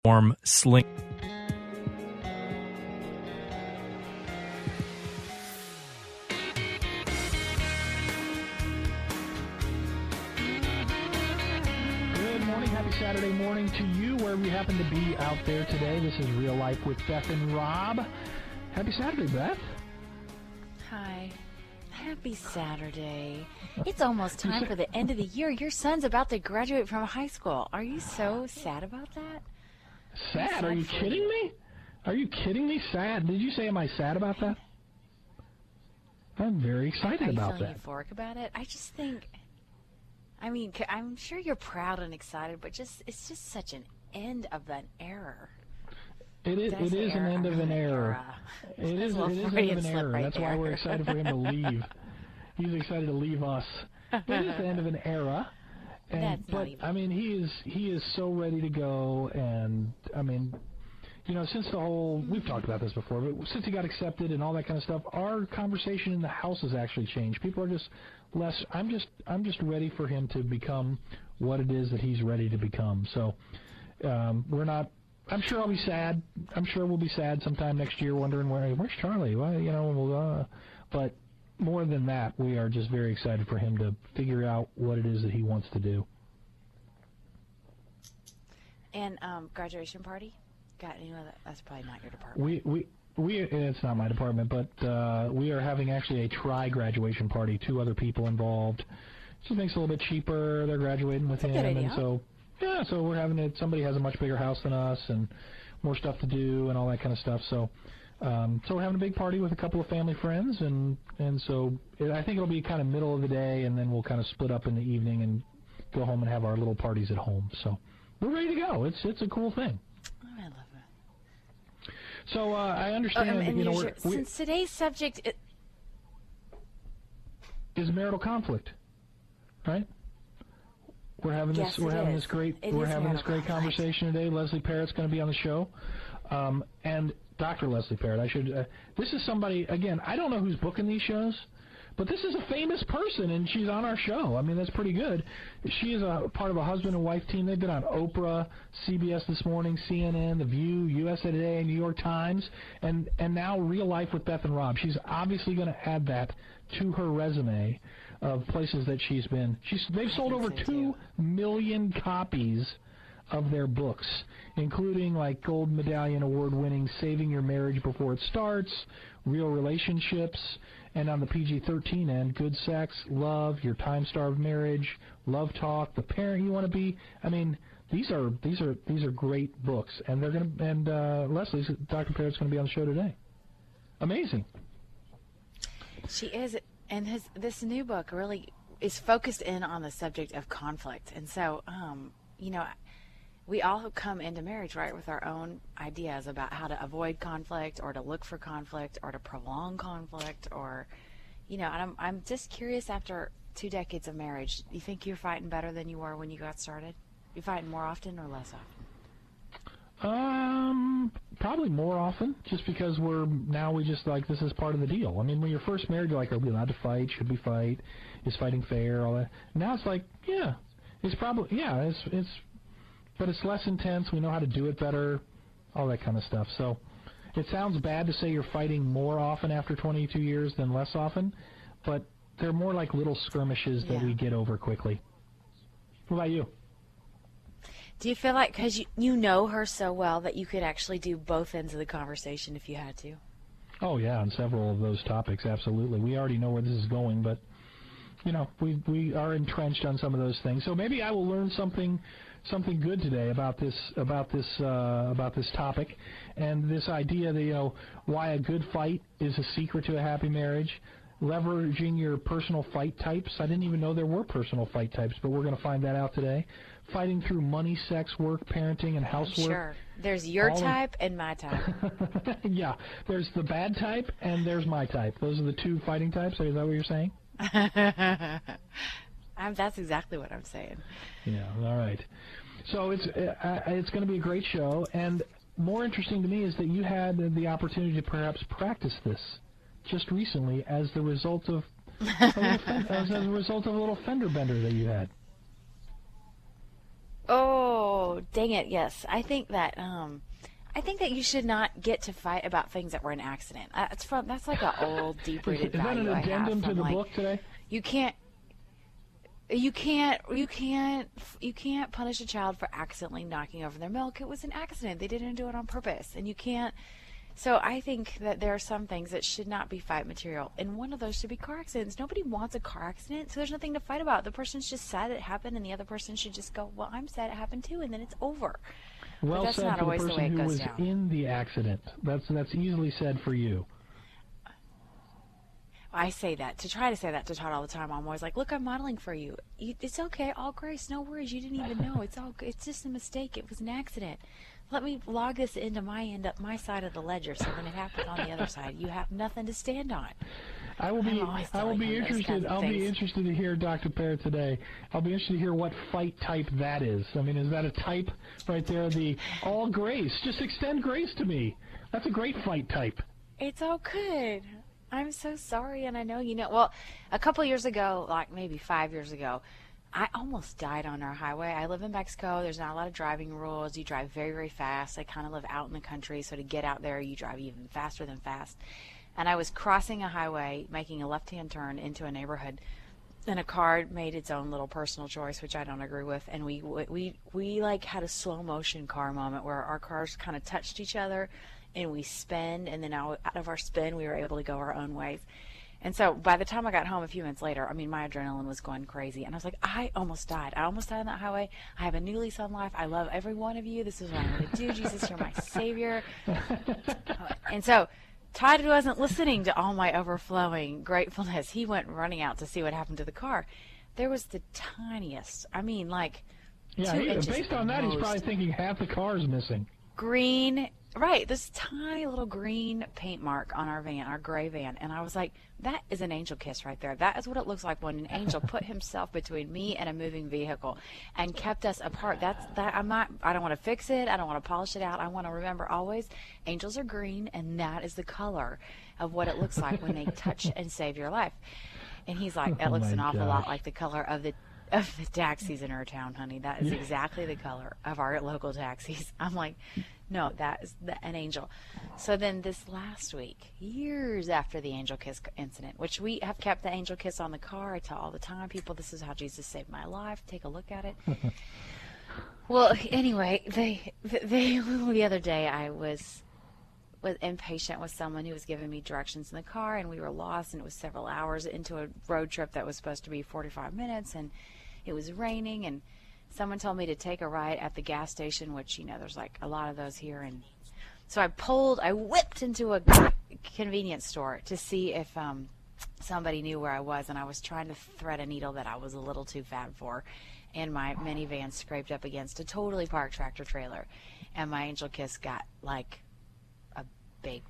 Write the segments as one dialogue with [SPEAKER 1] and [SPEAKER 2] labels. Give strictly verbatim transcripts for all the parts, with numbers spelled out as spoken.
[SPEAKER 1] warm sling.
[SPEAKER 2] Good morning, happy Saturday morning to you, wherever you happen to be out there today. This is Real Life with Beth and Rob. Happy Saturday, Beth.
[SPEAKER 3] Hi. Happy Saturday. It's almost time for the end of the year. Your son's about to graduate from high school. Are you so sad about that?
[SPEAKER 2] Sad? sad Are you kidding you. me? Are you kidding me? Sad? Did you say, am I sad about that? I'm very excited
[SPEAKER 3] Are you
[SPEAKER 2] about
[SPEAKER 3] feeling
[SPEAKER 2] that.
[SPEAKER 3] euphoric about it? I just think, I mean, I'm sure you're proud and excited, but just it's just such an end of an era.
[SPEAKER 2] It is. It is an end of an era. It is. It is an end of an era.
[SPEAKER 3] Right
[SPEAKER 2] That's
[SPEAKER 3] there.
[SPEAKER 2] why we're excited for him to leave. He's excited to leave us. It is the end of an era. And,
[SPEAKER 3] That's
[SPEAKER 2] but
[SPEAKER 3] not even.
[SPEAKER 2] I mean, he is. He is so ready to go. And I mean, you know, since the whole we've talked about this before, but since he got accepted and all that kind of stuff, our conversation in the house has actually changed. People are just less. I'm just. I'm just ready for him to become what it is that he's ready to become. So um, we're not. I'm sure I'll be sad. I'm sure we'll be sad sometime next year, wondering where where's Charlie. Well, you know, we'll, uh, but more than that, we are just very excited for him to figure out what it is that he wants to do.
[SPEAKER 3] And um, graduation party? Got any of that? That's probably not your department.
[SPEAKER 2] We we we. It's not my department, but uh, we are having actually a tri-graduation party. Two other people involved. Just makes it a little bit cheaper. They're graduating with
[SPEAKER 3] That's
[SPEAKER 2] him,
[SPEAKER 3] a good idea.
[SPEAKER 2] and so. Yeah, so we're having it. Somebody has a much bigger house than us, and more stuff to do, and all that kind of stuff. So, um, so we're having a big party with a couple of family friends, and and so it, I think it'll be kind of middle of the day, and then we'll kind of split up in the evening and go home and have our little parties at home. So we're ready to go. It's it's a cool thing.
[SPEAKER 3] Oh, I love it.
[SPEAKER 2] So uh, I understand.
[SPEAKER 3] Oh, and, and
[SPEAKER 2] you know,
[SPEAKER 3] your,
[SPEAKER 2] we're, we,
[SPEAKER 3] since today's subject it,
[SPEAKER 2] is marital conflict, right? We're having this.
[SPEAKER 3] Yes,
[SPEAKER 2] we're
[SPEAKER 3] it
[SPEAKER 2] having
[SPEAKER 3] is.
[SPEAKER 2] this great.
[SPEAKER 3] It
[SPEAKER 2] we're
[SPEAKER 3] is
[SPEAKER 2] having this
[SPEAKER 3] marital
[SPEAKER 2] great
[SPEAKER 3] conflict.
[SPEAKER 2] conversation today. Leslie Parrott's going to be on the show, um, and Doctor Leslie Parrott. I should. Uh, this is somebody. Again, I don't know who's booking these shows, but this is a famous person, and she's on our show. I mean, that's pretty good. She is a part of a husband and wife team. They've been on Oprah, C B S This Morning, C N N, The View, U S A Today, New York Times, and and now Real Life with Beth and Rob. She's obviously going to add that to her resume of places that she's been. She's they've sold over two million copies of their books, including like gold medallion award winning Saving Your Marriage Before It Starts, Real Relationships, and on the P G thirteen end, Good Sex, Love, Your Time Starved Marriage, Love Talk, The Parent You Want to Be. I mean, these are these are these are great books, and they're gonna and uh, Leslie's Doctor Parrott's going to be on the show today. Amazing.
[SPEAKER 3] she is, and his this new book really is focused in on the subject of conflict. And so, um, you know, we all come into marriage, right, with our own ideas about how to avoid conflict or to look for conflict or to prolong conflict or, you know, and I'm, I'm just curious after two decades of marriage, do you think you're fighting better than you were when you got started? You fighting more often or less often?
[SPEAKER 2] Um, probably more often, just because we're now we just like this is part of the deal. I mean, when you're first married, you're like, are we allowed to fight? Should we fight? Is fighting fair? All that. Now it's like, yeah, it's probably yeah, it's it's, but it's less intense. We know how to do it better, all that kind of stuff. So, it sounds bad to say you're fighting more often after twenty-two years than less often, but they're more like little skirmishes that
[SPEAKER 3] Yeah.
[SPEAKER 2] we get over quickly. What about you?
[SPEAKER 3] Do you feel like, because you, you know her so well, that you could actually do both ends of the conversation if you had to?
[SPEAKER 2] Oh, yeah, on several of those topics, absolutely. We already know where this is going, but, you know, we we are entrenched on some of those things. So maybe I will learn something something good today about this about this uh, about this topic, and this idea that, you know, why a good fight is a secret to a happy marriage. Leveraging your personal fight types. I didn't even know there were personal fight types, but we're going to find that out today. Fighting through money, sex, work, parenting, and housework.
[SPEAKER 3] Sure. There's your
[SPEAKER 2] All of-
[SPEAKER 3] type and my type.
[SPEAKER 2] Yeah, there's the bad type and there's my type. Those are the two fighting types. Is that what you're saying?
[SPEAKER 3] I'm, that's exactly what I'm saying.
[SPEAKER 2] Yeah, all right. So it's uh, it's going to be a great show, and more interesting to me is that you had the opportunity to perhaps practice this just recently as the result of a little fen- as a result of a little fender bender that you had.
[SPEAKER 3] Oh, Oh, dang it! Yes, I think that. Um, I think that you should not get to fight about things that were an accident. Uh, it's from that's like an old, deep-rooted
[SPEAKER 2] Is that
[SPEAKER 3] value
[SPEAKER 2] an
[SPEAKER 3] I have.
[SPEAKER 2] addendum to
[SPEAKER 3] from,
[SPEAKER 2] the
[SPEAKER 3] like,
[SPEAKER 2] book today?
[SPEAKER 3] You can't. You can't. You can't. You can't punish a child for accidentally knocking over their milk. It was an accident. They didn't do it on purpose, and you can't. So I think that there are some things that should not be fight material, and one of those should be car accidents. Nobody wants a car accident, so there's nothing to fight about. The person's just sad it happened, and the other person should just go, "Well, I'm sad it happened too," and then it's over.
[SPEAKER 2] Well
[SPEAKER 3] but that's
[SPEAKER 2] said
[SPEAKER 3] not
[SPEAKER 2] for the
[SPEAKER 3] always the way
[SPEAKER 2] person
[SPEAKER 3] it
[SPEAKER 2] who
[SPEAKER 3] goes
[SPEAKER 2] was
[SPEAKER 3] down.
[SPEAKER 2] in the accident. That's that's easily said for you.
[SPEAKER 3] I say that to try to say that to Todd all the time. I'm always like, "Look, I'm modeling for you. you it's okay, all grace, no worries. You didn't even know. It's all. It's just a mistake. It was an accident. Let me log this into my end up my side of the ledger, so when it happens on the other side, you have nothing to stand on."
[SPEAKER 2] I will be. I will be
[SPEAKER 3] him those
[SPEAKER 2] interested.
[SPEAKER 3] kinds of
[SPEAKER 2] I'll
[SPEAKER 3] things.
[SPEAKER 2] be interested to hear Doctor Pear today. I'll be interested to hear what fight type that is. I mean, is that a type right there? The all grace. Just extend grace to me. That's a great fight type.
[SPEAKER 3] It's all good. I'm so sorry, and I know you know. Well, a couple years ago, like maybe five years ago, I almost died on our highway. I live in Mexico. There's not a lot of driving rules. You drive very, very fast. I kind of live out in the country, so to get out there, you drive even faster than fast. And I was crossing a highway, making a left-hand turn into a neighborhood, and a car made its own little personal choice, which I don't agree with. And we we we like had a slow motion car moment where our cars kind of touched each other, and we spun, and then out out of our spin, we were able to go our own ways. And so by the time I got home a few minutes later, I mean, my adrenaline was going crazy. And I was like, I almost died. I almost died on that highway. I have a new lease on life. I love every one of you. This is what I'm going to do. Jesus, you're my Savior. And so Todd wasn't listening to all my overflowing gratefulness. He went running out to see what happened to the car. There was the tiniest, I mean, like
[SPEAKER 2] Yeah,
[SPEAKER 3] two
[SPEAKER 2] he,
[SPEAKER 3] inches
[SPEAKER 2] based
[SPEAKER 3] at
[SPEAKER 2] on that, he's
[SPEAKER 3] most.
[SPEAKER 2] probably thinking half the car is missing.
[SPEAKER 3] Green, right, this tiny little green paint mark on our van, our gray van. And I was like, that is an angel kiss right there. That is what it looks like when an angel put himself between me and a moving vehicle and kept us apart. That's that. I'm not, I don't want to fix it. I don't want to polish it out. I want to remember always angels are green, and that is the color of what it looks like when they touch and save your life. And he's like, that
[SPEAKER 2] Oh
[SPEAKER 3] looks
[SPEAKER 2] my
[SPEAKER 3] an awful lot
[SPEAKER 2] gosh.
[SPEAKER 3] like the color of the of the taxis in our town, honey. That is exactly the color of our local taxis. I'm like, no, that is the, an angel. So then this last week, years after the angel kiss incident, which we have kept the angel kiss on the car. I tell all the time, people, this is how Jesus saved my life. Take a look at it. Well, anyway, they, they, the other day I was was impatient with someone who was giving me directions in the car, and we were lost, and it was several hours into a road trip that was supposed to be forty-five minutes, and it was raining, and someone told me to take a right at the gas station, which, you know, there's like a lot of those here. And so I pulled, I whipped into a convenience store to see if um, somebody knew where I was, and I was trying to thread a needle that I was a little too fat for, and my minivan scraped up against a totally parked tractor trailer, and my angel kiss got like a big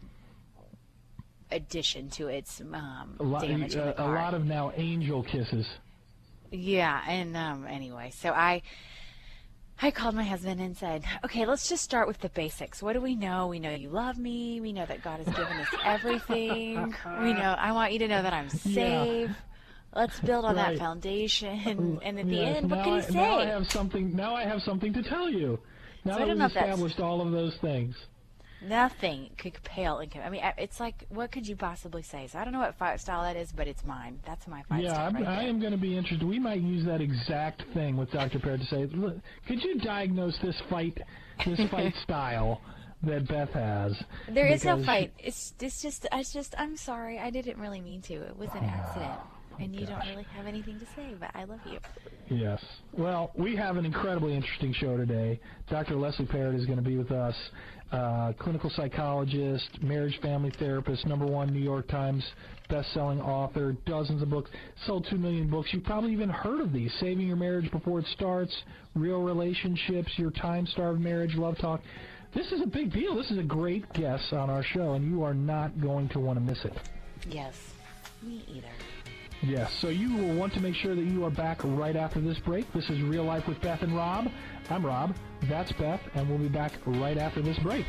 [SPEAKER 3] addition to its um,
[SPEAKER 2] A lot,
[SPEAKER 3] damage in the
[SPEAKER 2] uh, a
[SPEAKER 3] car.
[SPEAKER 2] lot of now angel kisses.
[SPEAKER 3] Yeah, and um, anyway, so I I called my husband and said, okay, let's just start with the basics. What do we know? We know you love me. We know that God has given us everything. We know, I want you to know that I'm safe.
[SPEAKER 2] Yeah.
[SPEAKER 3] Let's build on
[SPEAKER 2] Right.
[SPEAKER 3] that foundation. And at the
[SPEAKER 2] Yes,
[SPEAKER 3] end, what
[SPEAKER 2] now
[SPEAKER 3] can he
[SPEAKER 2] I, Now I
[SPEAKER 3] say?
[SPEAKER 2] have something. Now I have something to tell you. Now
[SPEAKER 3] So I
[SPEAKER 2] that
[SPEAKER 3] don't
[SPEAKER 2] we've
[SPEAKER 3] know if that's-
[SPEAKER 2] established all of those things.
[SPEAKER 3] Nothing could pale in com- I mean, I- it's like, what could you possibly say? So I don't know what fight style that is, but it's mine. That's my fight
[SPEAKER 2] Yeah,
[SPEAKER 3] style
[SPEAKER 2] I'm,
[SPEAKER 3] right
[SPEAKER 2] I
[SPEAKER 3] there.
[SPEAKER 2] am going to be interested. We might use that exact thing with Doctor Pear to say, look, could you diagnose this fight, this fight style that Beth has?
[SPEAKER 3] There is no
[SPEAKER 2] Because
[SPEAKER 3] fight. It's it's just it's just I'm sorry. I didn't really mean to. It was an accident, and you don't really have anything to say. But I love you.
[SPEAKER 2] Yes. Well, we have an incredibly interesting show today. Doctor Leslie Parrott is going to be with us, uh, clinical psychologist, marriage family therapist, number one New York Times best-selling author, dozens of books, sold two million books. You've probably even heard of these: Saving Your Marriage Before It Starts, Real Relationships, Your Time-Starved Marriage, Love Talk. This is a big deal. This is a great guest on our show, and you are not going to want to miss it.
[SPEAKER 3] Yes, me either.
[SPEAKER 2] Yes, so you will want to make sure that you are back right after this break. This is Real Life with Beth and Rob. I'm Rob. That's Beth, and we'll be back right after this break.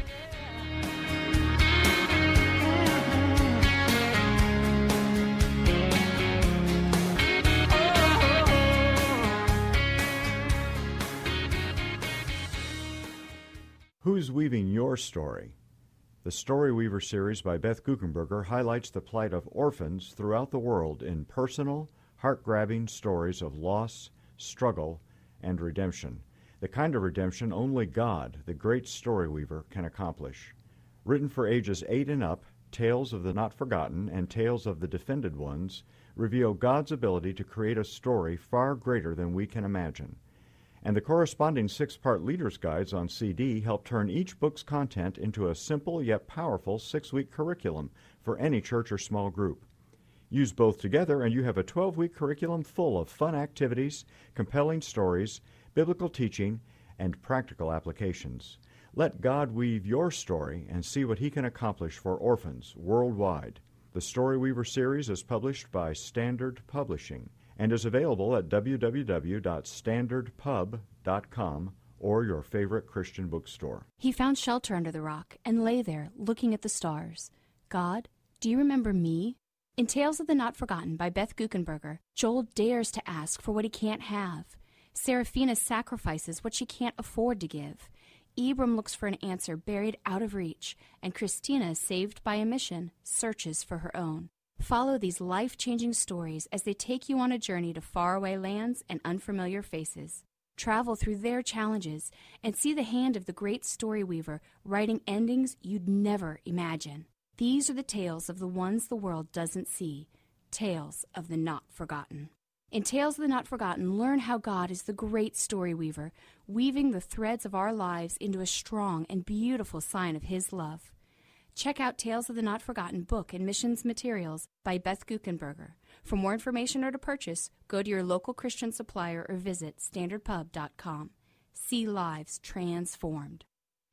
[SPEAKER 1] Who's Weaving Your Story? The Story Weaver series by Beth Guckenberger highlights the plight of orphans throughout the world in personal, heart-grabbing stories of loss, struggle, and redemption. The kind of redemption only God, the great story weaver, can accomplish. Written for ages eight and up, Tales of the Not Forgotten and Tales of the Defended Ones reveal God's ability to create a story far greater than we can imagine. And the corresponding six-part Leader's Guides on C D help turn each book's content into a simple yet powerful six-week curriculum for any church or small group. Use both together and you have a twelve-week curriculum full of fun activities, compelling stories, biblical teaching, and practical applications. Let God weave your story and see what He can accomplish for orphans worldwide. The Story Weaver series is published by Standard Publishing and is available at w w w dot standard pub dot com or your favorite Christian bookstore.
[SPEAKER 4] He found shelter under the rock and lay there, looking at the stars. God, do you remember me? In Tales of the Not Forgotten by Beth Guckenberger, Joel dares to ask for what he can't have. Seraphina sacrifices what she can't afford to give. Abram looks for an answer buried out of reach, and Christina, saved by a mission, searches for her own. Follow these life-changing stories as they take you on a journey to faraway lands and unfamiliar faces. Travel through their challenges and see the hand of the great story weaver writing endings you'd never imagine. These are the tales of the ones the world doesn't see, tales of the not forgotten. In Tales of the Not Forgotten, learn how God is the great story weaver, weaving the threads of our lives into a strong and beautiful sign of His love. Check out Tales of the Not Forgotten book and missions materials by Beth Guckenberger. For more information or to purchase, go to your local Christian supplier or visit standard pub dot com. See lives transformed.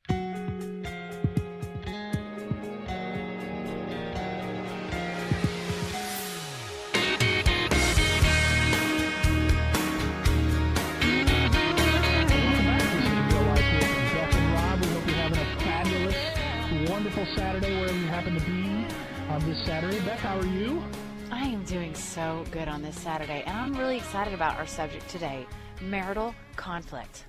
[SPEAKER 2] Wonderful Saturday wherever you happen to be on this Saturday. Beth, how are you?
[SPEAKER 3] I am doing so good on this Saturday, and I'm really excited about our subject today, marital conflict.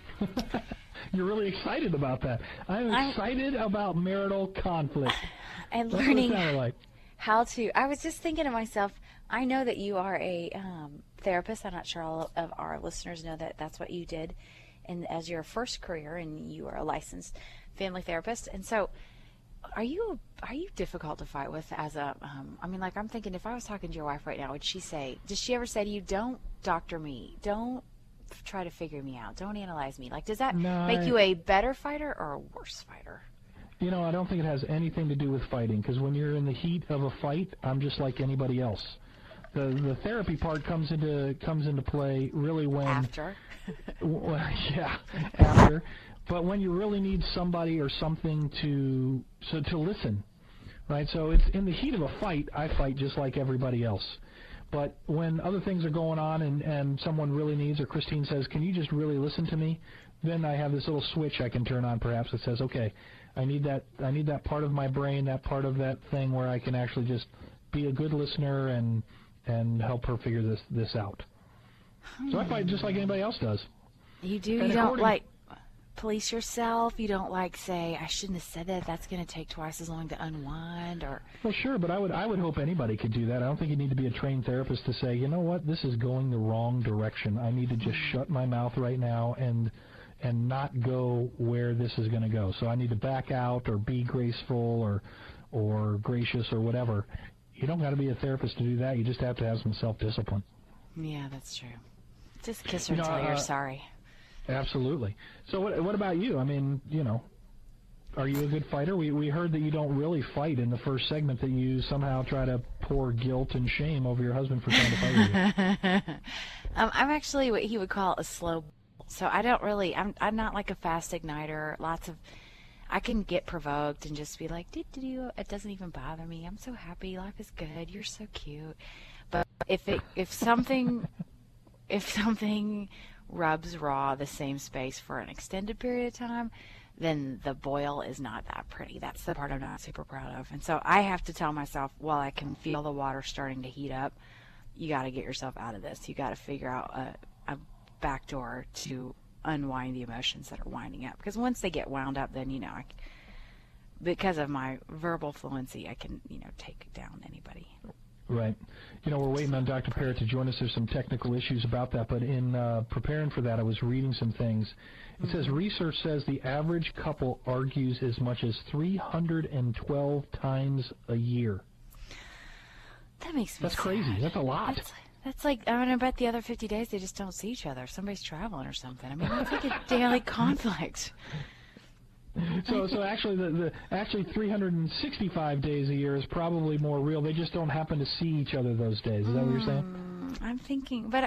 [SPEAKER 2] You're really excited about that. I'm excited I'm, about marital conflict.
[SPEAKER 3] And
[SPEAKER 2] That's
[SPEAKER 3] learning
[SPEAKER 2] what it sounded like.
[SPEAKER 3] how to, I was just thinking to myself, I know that you are a um, therapist. I'm not sure all of our listeners know that that's what you did and as your first career, and you are a licensed family therapist. And so Are you are you difficult to fight with as a, um, I mean, like, I'm thinking if I was talking to your wife right now, would she say, does she ever say to you, don't doctor me, don't f- try to figure me out, don't analyze me? Like, does that
[SPEAKER 2] no,
[SPEAKER 3] make
[SPEAKER 2] I,
[SPEAKER 3] you a better fighter or a worse fighter?
[SPEAKER 2] You know, I don't think it has anything to do with fighting, because when you're in the heat of a fight, I'm just like anybody else. The the therapy part comes into comes into play really when...
[SPEAKER 3] After.
[SPEAKER 2] well, yeah, after. But when you really need somebody or something to so to listen, right? So it's in the heat of a fight, I fight just like everybody else. But when other things are going on and, and someone really needs, or Christine says, can you just really listen to me? Then I have this little switch I can turn on perhaps that says, okay, I need that I need that part of my brain, that part of that thing where I can actually just be a good listener and and help her figure this, this out. Hmm. So I fight just like anybody else does.
[SPEAKER 3] You do? And you don't like... police yourself? You don't like say, I shouldn't have said that, that's going to take twice as long to unwind? Or
[SPEAKER 2] well, sure, but I would I would hope anybody could do that. I don't think you need to be a trained therapist to say, you know what, this is going the wrong direction. I need to just shut my mouth right now and and not go where this is going to go. So I need to back out or be graceful or or gracious or whatever. You don't got to be a therapist to do that. You just have to have some self-discipline.
[SPEAKER 3] Yeah, that's true. Just kiss her
[SPEAKER 2] you know,
[SPEAKER 3] until
[SPEAKER 2] uh,
[SPEAKER 3] you're sorry.
[SPEAKER 2] Absolutely. So what what about you? I mean, you know, are you a good fighter? We we heard that you don't really fight in the first segment, that you somehow try to pour guilt and shame over your husband for trying to fight with you.
[SPEAKER 3] um, I'm actually what he would call a slow. So I don't really, I'm I'm not like a fast igniter. Lots of, I can get provoked and just be like, did do it doesn't even bother me. I'm so happy. Life is good. You're so cute. But if it if something if something rubs raw the same space for an extended period of time, then the boil is not that pretty. That's the part I'm not super proud of. And so I have to tell myself, while I can feel the water starting to heat up, you got to get yourself out of this. You got to figure out a, a back door to unwind the emotions that are winding up. Because once they get wound up, then, you know, I, because of my verbal fluency, I can, you know, take down anybody.
[SPEAKER 2] Right. You know, we're waiting on Doctor Parrott to join us. There's some technical issues about that, but in uh, preparing for that, I was reading some things. It mm-hmm. says research says the average couple argues as much as three hundred twelve times a year.
[SPEAKER 3] That makes me
[SPEAKER 2] That's
[SPEAKER 3] sad.
[SPEAKER 2] crazy. That's a lot.
[SPEAKER 3] That's, that's like, I mean, I bet the other fifty days they just don't see each other. Somebody's traveling or something. I mean, it's like a daily conflict.
[SPEAKER 2] So, so actually, the, the actually three hundred sixty-five days a year is probably more real. They just don't happen to see each other those days. Is that mm, what you're saying?
[SPEAKER 3] I'm thinking, but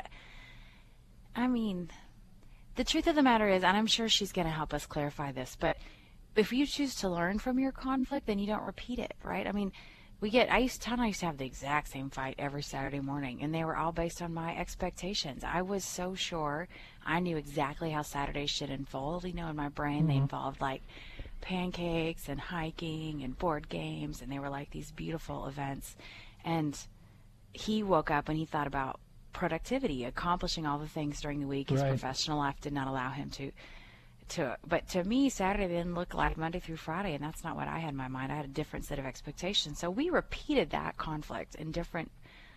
[SPEAKER 3] I, I mean, the truth of the matter is, and I'm sure she's going to help us clarify this, but if you choose to learn from your conflict, then you don't repeat it, right? I mean, we get. I used, Todd and I used to have the exact same fight every Saturday morning, and they were all based on my expectations. I was so sure I knew exactly how Saturdays should unfold. You know, in my brain, mm-hmm. they involved like pancakes and hiking and board games, and they were like these beautiful events. And he woke up and he thought about productivity, accomplishing all the things during the week. His right. professional life did not allow him to. To, but to me, Saturday didn't look like Monday through Friday, and that's not what I had in my mind. I had a different set of expectations. So we repeated that conflict in different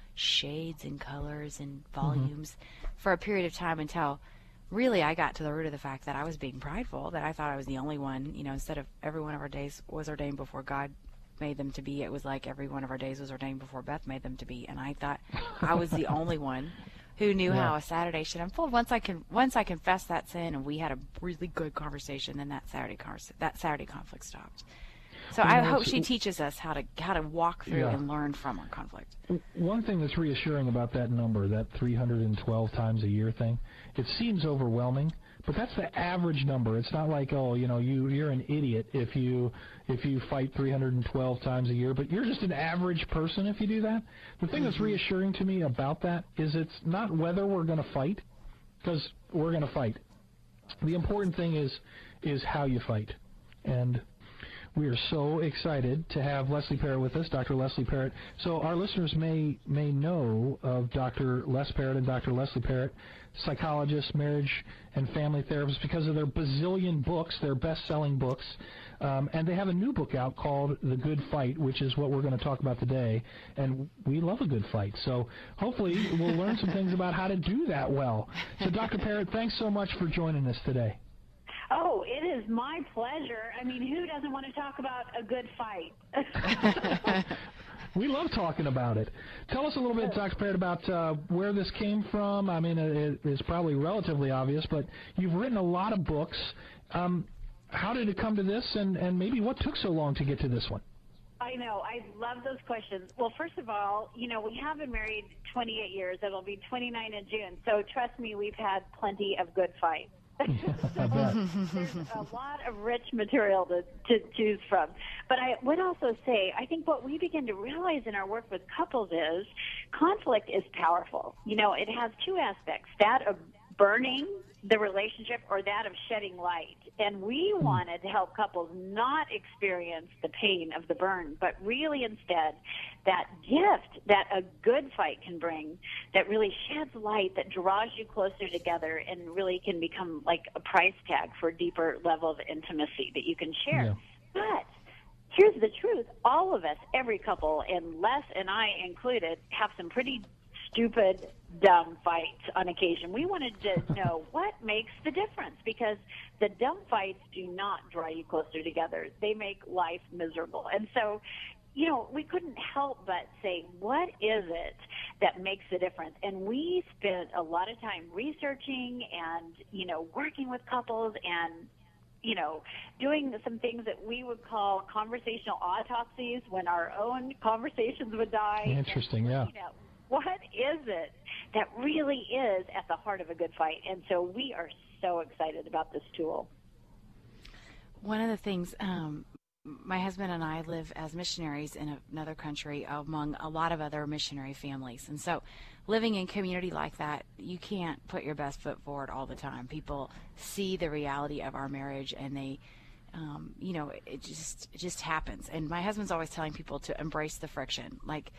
[SPEAKER 3] shades and colors and volumes mm-hmm. for a period of time until really I got to the root of the fact that I was being prideful, that I thought I was the only one. You know, instead of every one of our days was ordained before God made them to be, it was like every one of our days was ordained before Beth made them to be. And I thought I was the only one who knew yeah. how a Saturday should unfold. Once I can, once I confessed that sin, and we had a really good conversation, then that Saturday conversa- that Saturday conflict stopped. So you I know, hope she teaches us how to how to walk through yeah. and learn from our conflict.
[SPEAKER 2] One thing that's reassuring about that number, that three hundred twelve times a year thing, it seems overwhelming, but that's the average number. It's not like, oh, you know, you you're an idiot if you if you fight three hundred twelve times a year, but you're just an average person if you do that. The thing mm-hmm. that's reassuring to me about that is it's not whether we're going to fight, because we're going to fight. The important thing is is how you fight. And we are so excited to have Leslie Parrott with us, Doctor Leslie Parrott. So our listeners may may know of Doctor Les Parrott and Doctor Leslie Parrott, psychologists, marriage and family therapists, because of their bazillion books, their best-selling books. Um, and they have a new book out called The Good Fight, which is what we're going to talk about today. And we love a good fight. So hopefully we'll learn some things about how to do that well. So Doctor Parrott, thanks so much for joining us today.
[SPEAKER 5] Oh, it is my pleasure. I mean, who doesn't want to talk about a good fight?
[SPEAKER 2] We love talking about it. Tell us a little bit, Doctor Parrott, about uh, where this came from. I mean, it, it's probably relatively obvious, but you've written a lot of books. Um, how did it come to this, and, and maybe what took so long to get to this one?
[SPEAKER 5] I know. I love those questions. Well, first of all, you know, we have been married twenty-eight years. It'll be twenty-nine in June. So trust me, we've had plenty of good fights. So there's a lot of rich material to, to choose from. But I would also say, I think what we begin to realize in our work with couples is conflict is powerful. You know, it has two aspects, that of burning the relationship or that of shedding light. And we wanted to help couples not experience the pain of the burn, but really instead that gift that a good fight can bring that really sheds light, that draws you closer together and really can become like a price tag for a deeper level of intimacy that you can share. Yeah. But here's the truth. All of us, every couple, and Les and I included, have some pretty stupid, dumb fights on occasion. We wanted to know what makes the difference, because the dumb fights do not draw you closer together. They make life miserable. And so, you know, we couldn't help but say, what is it that makes the difference? And we spent a lot of time researching and, you know, working with couples and, you know, doing some things that we would call conversational autopsies, when our own conversations would die.
[SPEAKER 2] Interesting,
[SPEAKER 5] and,
[SPEAKER 2] yeah.
[SPEAKER 5] You know, what is it that really is at the heart of a good fight? And so we are so excited about this tool.
[SPEAKER 3] One of the things, um, my husband and I live as missionaries in another country among a lot of other missionary families. And so living in community like that, you can't put your best foot forward all the time. People see the reality of our marriage, and they, um, you know, it just, it just happens. And my husband's always telling people to embrace the friction. Like,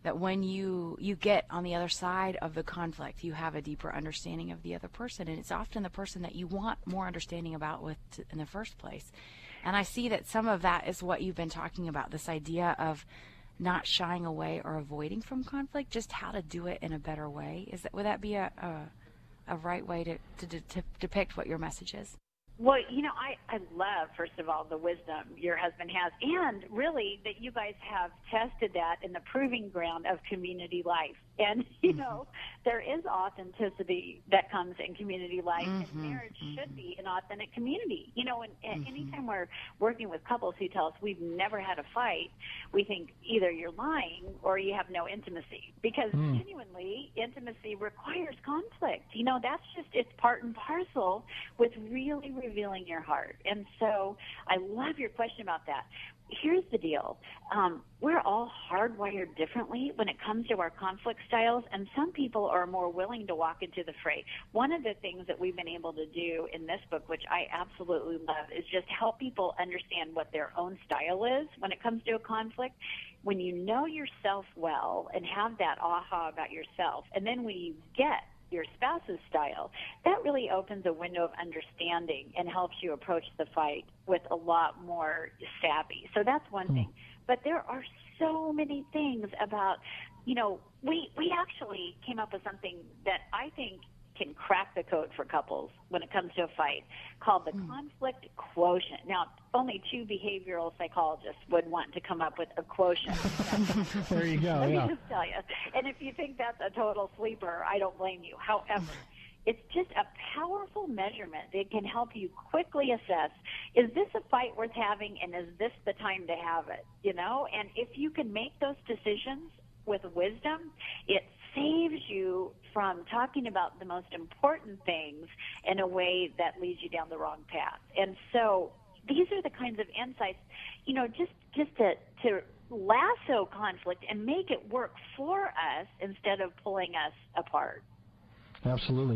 [SPEAKER 3] that when you you get on the other side of the conflict, you have a deeper understanding of the other person, and it's often the person that you want more understanding about with t- in the first place. And I see that some of that is what you've been talking about, this idea of not shying away or avoiding from conflict, just how to do it in a better way. Is that, would that be a, a, a right way to, to, to depict what your message is?
[SPEAKER 5] Well, you know, I, I love, first of all, the wisdom your husband has, and really that you guys have tested that in the proving ground of community life. And, you mm-hmm. know, there is authenticity that comes in community life, mm-hmm. and marriage mm-hmm. should be an authentic community. You know, and, and mm-hmm. anytime we're working with couples who tell us we've never had a fight, we think either you're lying or you have no intimacy, because mm. genuinely, intimacy requires conflict. You know, that's just, it's part and parcel with really revealing your heart. And so I love your question about that. Here's the deal. Um, we're all hardwired differently when it comes to our conflict styles, and some people are more willing to walk into the fray. One of the things that we've been able to do in this book, which I absolutely love, is just help people understand what their own style is when it comes to a conflict. When you know yourself well and have that aha about yourself, and then when you get your spouse's style, that really opens a window of understanding and helps you approach the fight with a lot more savvy. So that's one mm. thing. But there are so many things about, you know, we we actually came up with something that I think can crack the code for couples when it comes to a fight, called the mm. conflict quotient. Now, only two behavioral psychologists would want to come up with a quotient.
[SPEAKER 2] There you go.
[SPEAKER 5] Let
[SPEAKER 2] yeah.
[SPEAKER 5] me just tell you. And if you think that's a total sleeper, I don't blame you. However, it's just a powerful measurement that can help you quickly assess, is this a fight worth having, and is this the time to have it? You know, and if you can make those decisions with wisdom, it saves you from talking about the most important things in a way that leads you down the wrong path. And so these are the kinds of insights, you know, just, just to, to lasso conflict and make it work for us instead of pulling us apart.
[SPEAKER 2] Absolutely.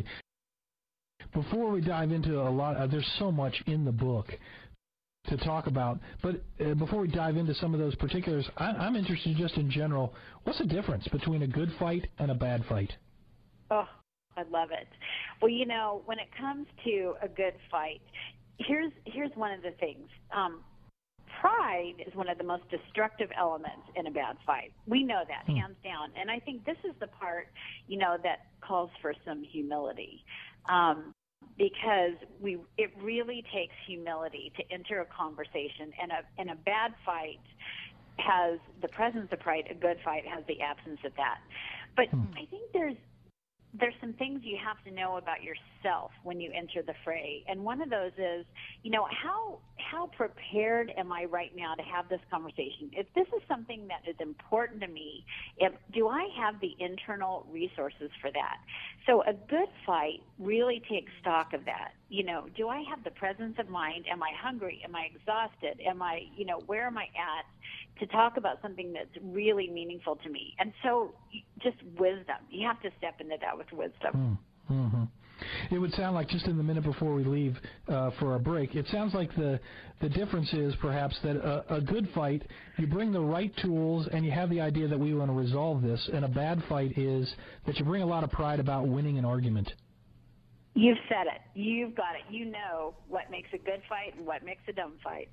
[SPEAKER 2] Before we dive into a lot, uh, there's so much in the book to talk about, but uh, before we dive into some of those particulars, I, I'm interested just in general, what's the difference between a good fight and a bad fight?
[SPEAKER 5] Oh, I love it. Well, you know, when it comes to a good fight, here's here's one of the things. Um, pride is one of the most destructive elements in a bad fight. We know that, hmm. hands down. And I think this is the part, you know, that calls for some humility. Um, because we, it really takes humility to enter a conversation, and a, and a bad fight has the presence of pride. A good fight has the absence of that. But hmm. I think there's, there's some things you have to know about yourself when you enter the fray. And one of those is, you know, how how prepared am I right now to have this conversation? If this is something that is important to me, if, do I have the internal resources for that? So a good fight really takes stock of that. You know, do I have the presence of mind? Am I hungry? Am I exhausted? Am I, you know, where am I at to talk about something that's really meaningful to me? And so just wisdom. You have to step into that with wisdom.
[SPEAKER 2] Mm-hmm. It would sound like, just in the minute before we leave uh, for our break, it sounds like the, the difference is perhaps that a, a good fight, you bring the right tools and you have the idea that we want to resolve this, and a bad fight is that you bring a lot of pride about winning an argument.
[SPEAKER 5] You've said it. You've got it. You know what makes a good fight and what makes a dumb fight.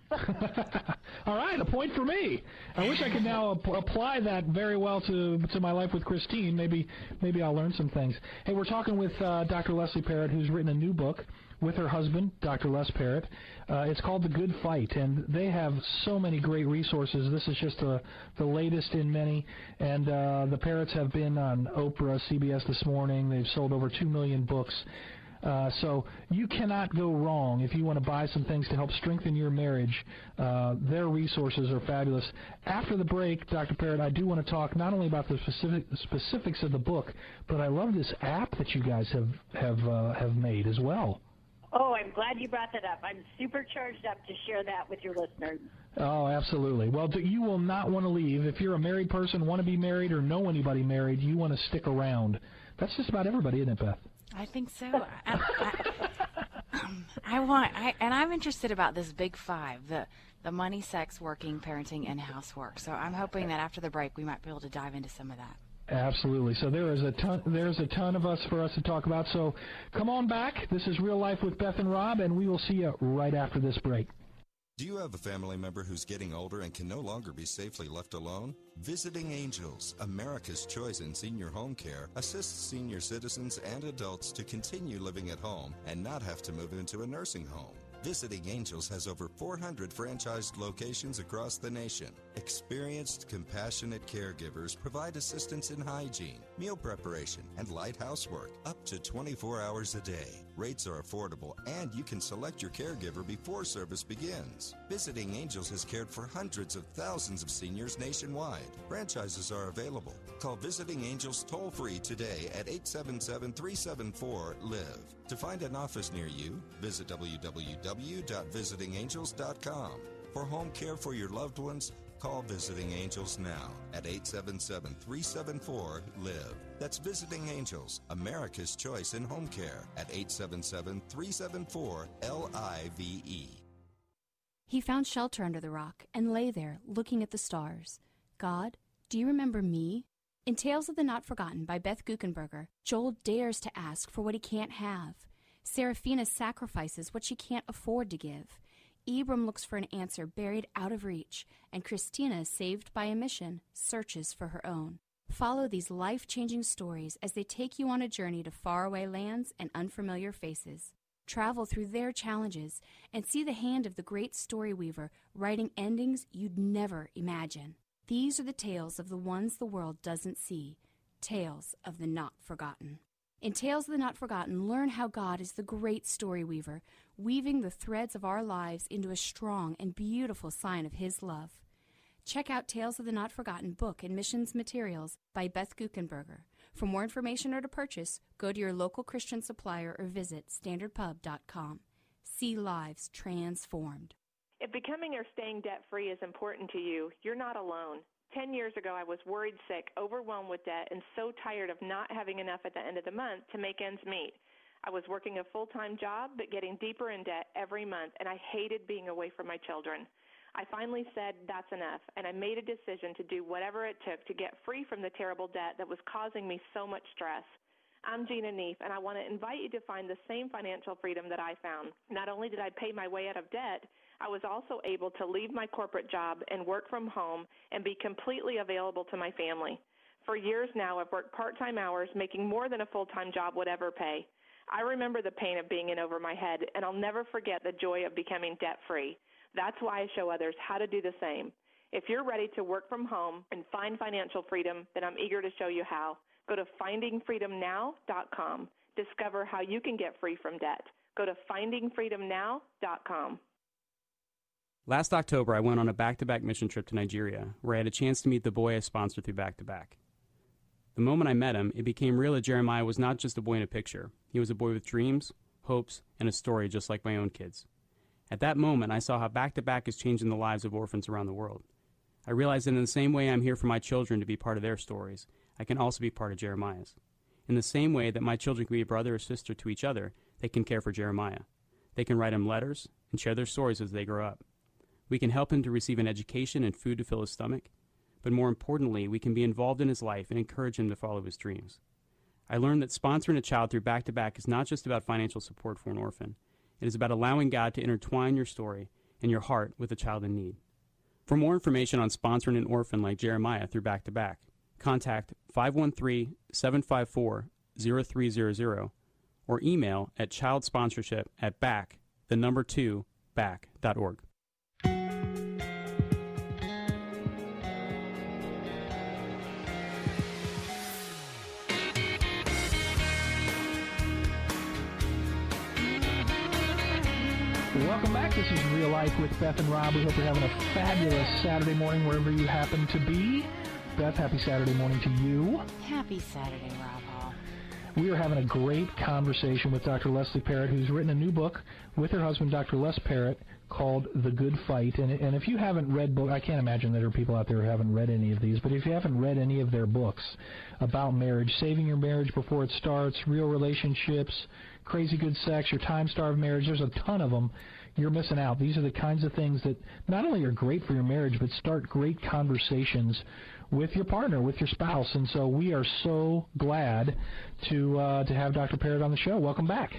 [SPEAKER 2] All right, a point for me. I wish I could now ap- apply that very well to to my life with Christine. Maybe maybe I'll learn some things. Hey, we're talking with uh, Doctor Leslie Parrott, who's written a new book with her husband, Doctor Les Parrott. Uh, it's called The Good Fight, and they have so many great resources. This is just a, the latest in many, and uh, the Parrotts have been on Oprah, C B S This Morning. They've sold over two million books. Uh, so you cannot go wrong if you want to buy some things to help strengthen your marriage. Uh, their resources are fabulous. After the break, Doctor Parrott, I do want to talk not only about the specific, specifics of the book, but I love this app that you guys have have uh, have made as well.
[SPEAKER 5] Oh, I'm glad you brought that up. I'm super charged up to share that with your listeners.
[SPEAKER 2] Oh, absolutely. Well, you will not want to leave. If you're a married person, want to be married, or know anybody married, you want to stick around. That's just about everybody, isn't it, Beth?
[SPEAKER 3] I think so. I, I, I want, I, and I'm interested about this big five, the the money, sex, working, parenting, and housework. So I'm hoping that after the break we might be able to dive into some of that.
[SPEAKER 2] Absolutely. So there is a ton. There's a ton of us for us to talk about. So come on back. This is Real Life with Beth and Rob, and we will see you right after this break.
[SPEAKER 6] Do you have a family member who's getting older and can no longer be safely left alone? Visiting Angels, America's choice in senior home care, assists senior citizens and adults to continue living at home and not have to move into a nursing home. Visiting Angels has over four hundred franchised locations across the nation. Experienced, compassionate caregivers provide assistance in hygiene, meal preparation, and light housework up to twenty-four hours a day. Rates are affordable, and you can select your caregiver before service begins. Visiting Angels has cared for hundreds of thousands of seniors nationwide. Franchises are available. Call Visiting Angels toll-free today at eight seven seven, three seven four, live. To find an office near you, visit w w w dot visiting angels dot com. For home care for your loved ones, call Visiting Angels now at eight seven seven, three seven four, live. That's Visiting Angels, America's choice in home care at eight seven seven, three seven four, L I V E.
[SPEAKER 4] He found shelter under the rock and lay there looking at the stars. God, do you remember me? In Tales of the Not Forgotten by Beth Guckenberger, Joel dares to ask for what he can't have. Seraphina sacrifices what she can't afford to give. Abram looks for an answer buried out of reach, and Christina, saved by a mission, searches for her own. Follow these life-changing stories as they take you on a journey to faraway lands and unfamiliar faces. Travel through their challenges and see the hand of the great story weaver writing endings you'd never imagine. These are the tales of the ones the world doesn't see, tales of the not forgotten. In Tales of the Not Forgotten, learn how God is the great story weaver, weaving the threads of our lives into a strong and beautiful sign of His love. Check out Tales of the Not Forgotten book and missions materials by Beth Guckenberger. For more information or to purchase, go to your local Christian supplier or visit standard pub dot com. See lives transformed.
[SPEAKER 7] If becoming or staying debt-free is important to you, you're not alone. Ten years ago, I was worried sick, overwhelmed with debt, and so tired of not having enough at the end of the month to make ends meet. I was working a full-time job, but getting deeper in debt every month, and I hated being away from my children. I finally said, that's enough, and I made a decision to do whatever it took to get free from the terrible debt that was causing me so much stress. I'm Gina Neef, and I want to invite you to find the same financial freedom that I found. Not only did I pay my way out of debt, I was also able to leave my corporate job and work from home and be completely available to my family. For years now, I've worked part-time hours, making more than a full-time job would ever pay. I remember the pain of being in over my head, and I'll never forget the joy of becoming debt-free. That's why I show others how to do the same. If you're ready to work from home and find financial freedom, then I'm eager to show you how. Go to finding freedom now dot com. Discover how you can get free from debt. Go to finding freedom now dot com.
[SPEAKER 8] Last October, I went on a back-to-back mission trip to Nigeria, where I had a chance to meet the boy I sponsored through Back to Back. The moment I met him, it became real that Jeremiah was not just a boy in a picture. He was a boy with dreams, hopes, and a story just like my own kids. At that moment, I saw how Back to Back is changing the lives of orphans around the world. I realized that in the same way I'm here for my children to be part of their stories, I can also be part of Jeremiah's. In the same way that my children can be a brother or sister to each other, they can care for Jeremiah. They can write him letters and share their stories as they grow up. We can help him to receive an education and food to fill his stomach, but more importantly, we can be involved in his life and encourage him to follow his dreams. I learned that sponsoring a child through Back to Back is not just about financial support for an orphan. It is about allowing God to intertwine your story and your heart with a child in need. For more information on sponsoring an orphan like Jeremiah through Back to Back, contact five one three, seven five four, zero three zero zero or email at childsponsorship at back, the number two, back dot org.
[SPEAKER 2] Welcome back. This is Real Life with Beth and Rob. We hope you're having a fabulous Saturday morning wherever you happen to be. Beth, happy Saturday morning to you.
[SPEAKER 3] Happy Saturday, Rob Hall.
[SPEAKER 2] We are having a great conversation with Doctor Leslie Parrott, who's written a new book with her husband, Doctor Les Parrott, called The Good Fight. And, and if you haven't read book, I can't imagine that there are people out there who haven't read any of these, but if you haven't read any of their books about marriage, Saving Your Marriage Before It Starts, Real Relationships, Crazy Good Sex, Your Time-Starved Marriage, there's a ton of them. You're missing out. These are the kinds of things that not only are great for your marriage, but start great conversations with your partner, with your spouse. And so we are so glad to uh, to have Doctor Parrott on the show. Welcome back.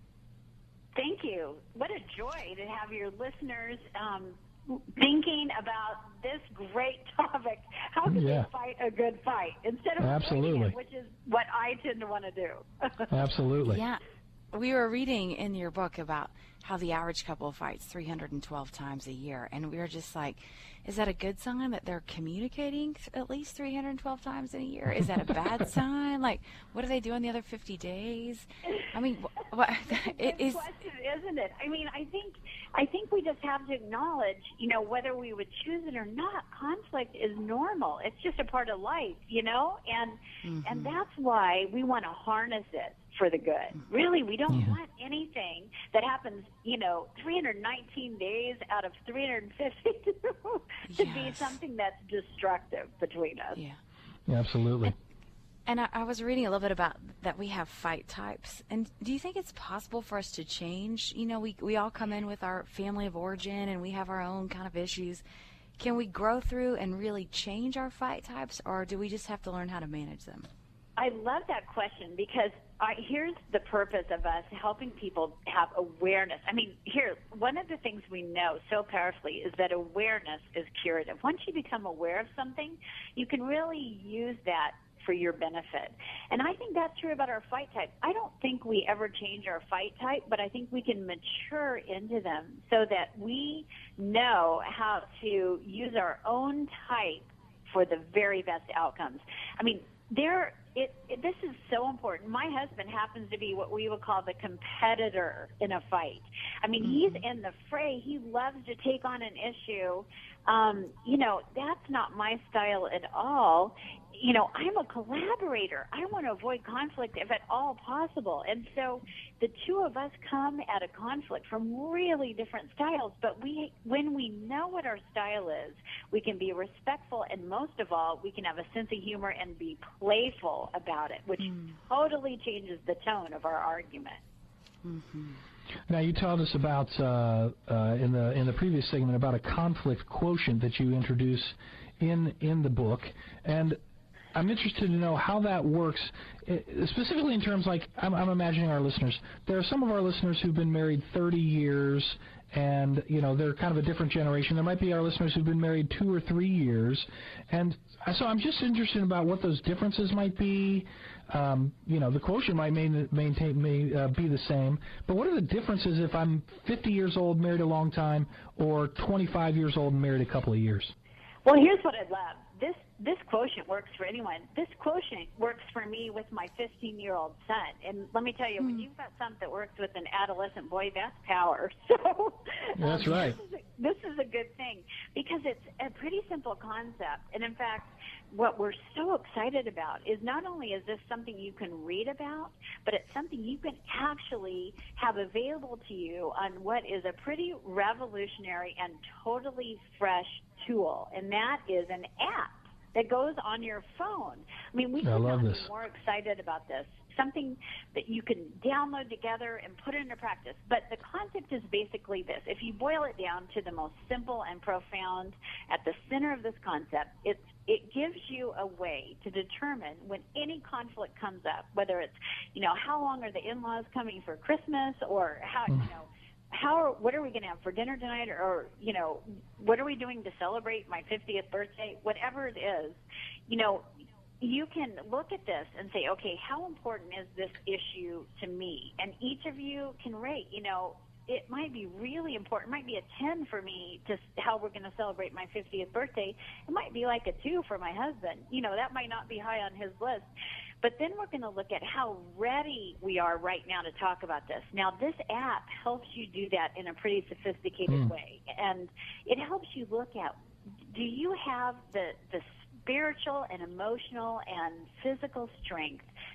[SPEAKER 5] Thank you. What a joy to have your listeners um, thinking about this great topic. How can yeah. they fight a good fight instead of
[SPEAKER 2] Absolutely.
[SPEAKER 5] It, which is what I tend to want to do.
[SPEAKER 2] Absolutely.
[SPEAKER 3] Yeah. We were reading in your book about how the average couple fights three hundred twelve times a year, and we were just like, is that a good sign that they're communicating at least three hundred twelve times in a year? Is that a bad sign? Like, what do they do in the other fifty days? I mean, what, it is
[SPEAKER 5] question, isn't it? I mean, I think I think we just have to acknowledge, you know, whether we would choose it or not, conflict is normal. It's just a part of life, you know, and mm-hmm. and that's why we want to harness it for the good. Really, we don't yeah. want anything that happens, you know, three hundred nineteen days out of three hundred fifty to yes. be something that's destructive between us.
[SPEAKER 3] Yeah,
[SPEAKER 2] yeah absolutely.
[SPEAKER 3] And, and I, I was reading a little bit about that we have fight types. And do you think it's possible for us to change? You know, we we all come in with our family of origin, and we have our own kind of issues. Can we grow through and really change our fight types, or do we just have to learn how to manage them?
[SPEAKER 5] I love that question because I, here's the purpose of us helping people have awareness. I mean, here, one of the things we know so powerfully is that awareness is curative. Once you become aware of something, you can really use that for your benefit. And I think that's true about our fight type. I don't think we ever change our fight type, but I think we can mature into them so that we know how to use our own type for the very best outcomes. I mean, there, it, it, this is so important. My husband happens to be what we would call the competitor in a fight. I mean, mm-hmm. he's in the fray. He loves to take on an issue. Um, you know, that's not my style at all. You know, I'm a collaborator. I want to avoid conflict if at all possible. And so the two of us come at a conflict from really different styles. But we, when we know what our style is, we can be respectful, and most of all, we can have a sense of humor and be playful about it, which mm. totally changes the tone of our argument.
[SPEAKER 3] Mm-hmm.
[SPEAKER 2] Now, you told us about uh, uh, in the in the previous segment about a conflict quotient that you introduce in in the book, and I'm interested to know how that works, specifically in terms like I'm, I'm imagining our listeners. There are some of our listeners who've been married thirty years, and you know they're kind of a different generation. There might be our listeners who've been married two or three years, and so I'm just interested about what those differences might be. Um, you know, the quotient might main, maintain may uh, be the same, but what are the differences if I'm fifty years old, married a long time, or twenty-five years old and married a couple of years?
[SPEAKER 5] Well, here's what I love. This this quotient works for anyone. This quotient works for me with my fifteen-year-old son. And let me tell you, mm. when you've got something that works with an adolescent boy, that's power. So
[SPEAKER 2] that's um, right.
[SPEAKER 5] This is, a, this is a good thing because it's a pretty simple concept. And in fact, what we're so excited about is not only is this something you can read about, but it's something you can actually have available to you on what is a pretty revolutionary and totally fresh tool, and that is an app that goes on your phone. I mean, we could not be more excited about this. Something that you can download together and put into practice. But the concept is basically this. If you boil it down to the most simple and profound, at the center of this concept, it's, it gives you a way to determine when any conflict comes up, whether it's, you know, how long are the in-laws coming for Christmas, or how, you know, how are, what are we going to have for dinner tonight, or, or, you know, what are we doing to celebrate my fiftieth birthday, whatever it is, you know, you can look at this and say, okay, how important is this issue to me? And each of you can rate, you know, it might be really important. It might be a ten for me to how we're going to celebrate my fiftieth birthday. It might be like a two for my husband. You know, that might not be high on his list. But then we're going to look at how ready we are right now to talk about this. Now, this app helps you do that in a pretty sophisticated mm. way. And it helps you look at, do you have the, the spiritual and emotional and physical strength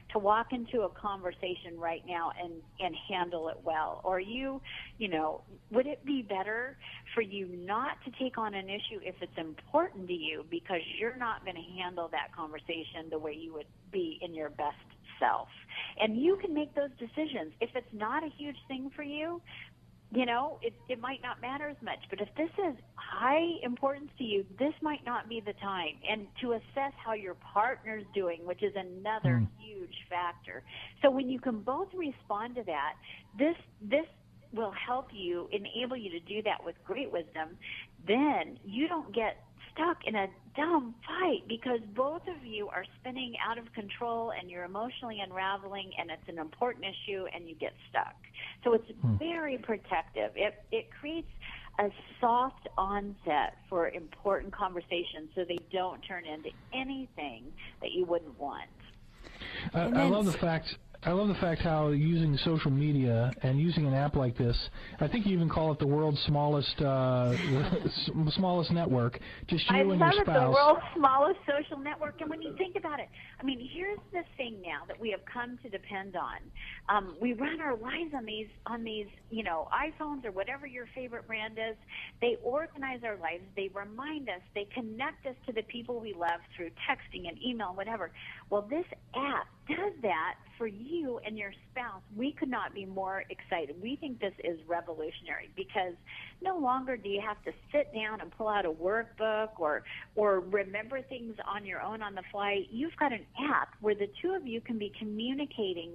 [SPEAKER 5] to walk into a conversation right now and, and handle it well? Or you, you know, would it be better for you not to take on an issue if it's important to you because you're not going to handle that conversation the way you would be in your best self? And you can make those decisions. If it's not a huge thing for you, you know, it, it might not matter as much. But if this is high importance to you, this might not be the time. And to assess how your partner's doing, which is another mm. huge factor. So when you can both respond to that, this this will help you, enable you to do that with great wisdom. Then you don't get stuck in a dumb fight because both of you are spinning out of control and you're emotionally unraveling and it's an important issue and you get stuck. So it's hmm. very protective. It it creates a soft onset for important conversations so they don't turn into anything that you wouldn't want.
[SPEAKER 2] Uh, I love the fact I love the fact how using social media and using an app like this, I think you even call it the world's smallest uh, smallest network, just you
[SPEAKER 5] I
[SPEAKER 2] and your
[SPEAKER 5] love
[SPEAKER 2] spouse.
[SPEAKER 5] it, the world's smallest social network. And when you think about it, I mean, here's the thing now that we have come to depend on. Um, we run our lives on these, on these, you know, iPhones or whatever your favorite brand is. They organize our lives. They remind us. They connect us to the people we love through texting and email and whatever. Well, this app does that for you and your spouse. We could not be more excited. We think this is revolutionary because no longer do you have to sit down and pull out a workbook or or remember things on your own on the fly. You've got an app where the two of you can be communicating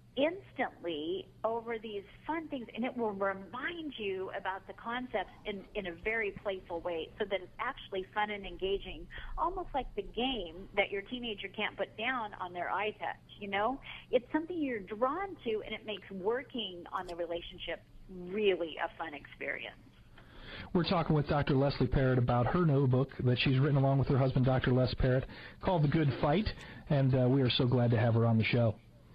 [SPEAKER 5] instantly over these fun things, and it will remind you about the concepts in, in a very playful way so that it's actually fun and engaging, almost like the game that your teenager can't put down on their iTouch, you know? It's something you're drawn to, and it makes working on the relationship really a fun experience.
[SPEAKER 2] We're talking with Doctor Leslie Parrott about her new book that she's written along with her husband, Doctor Les Parrott, called The Good Fight, and uh, we are so glad to have her on the show.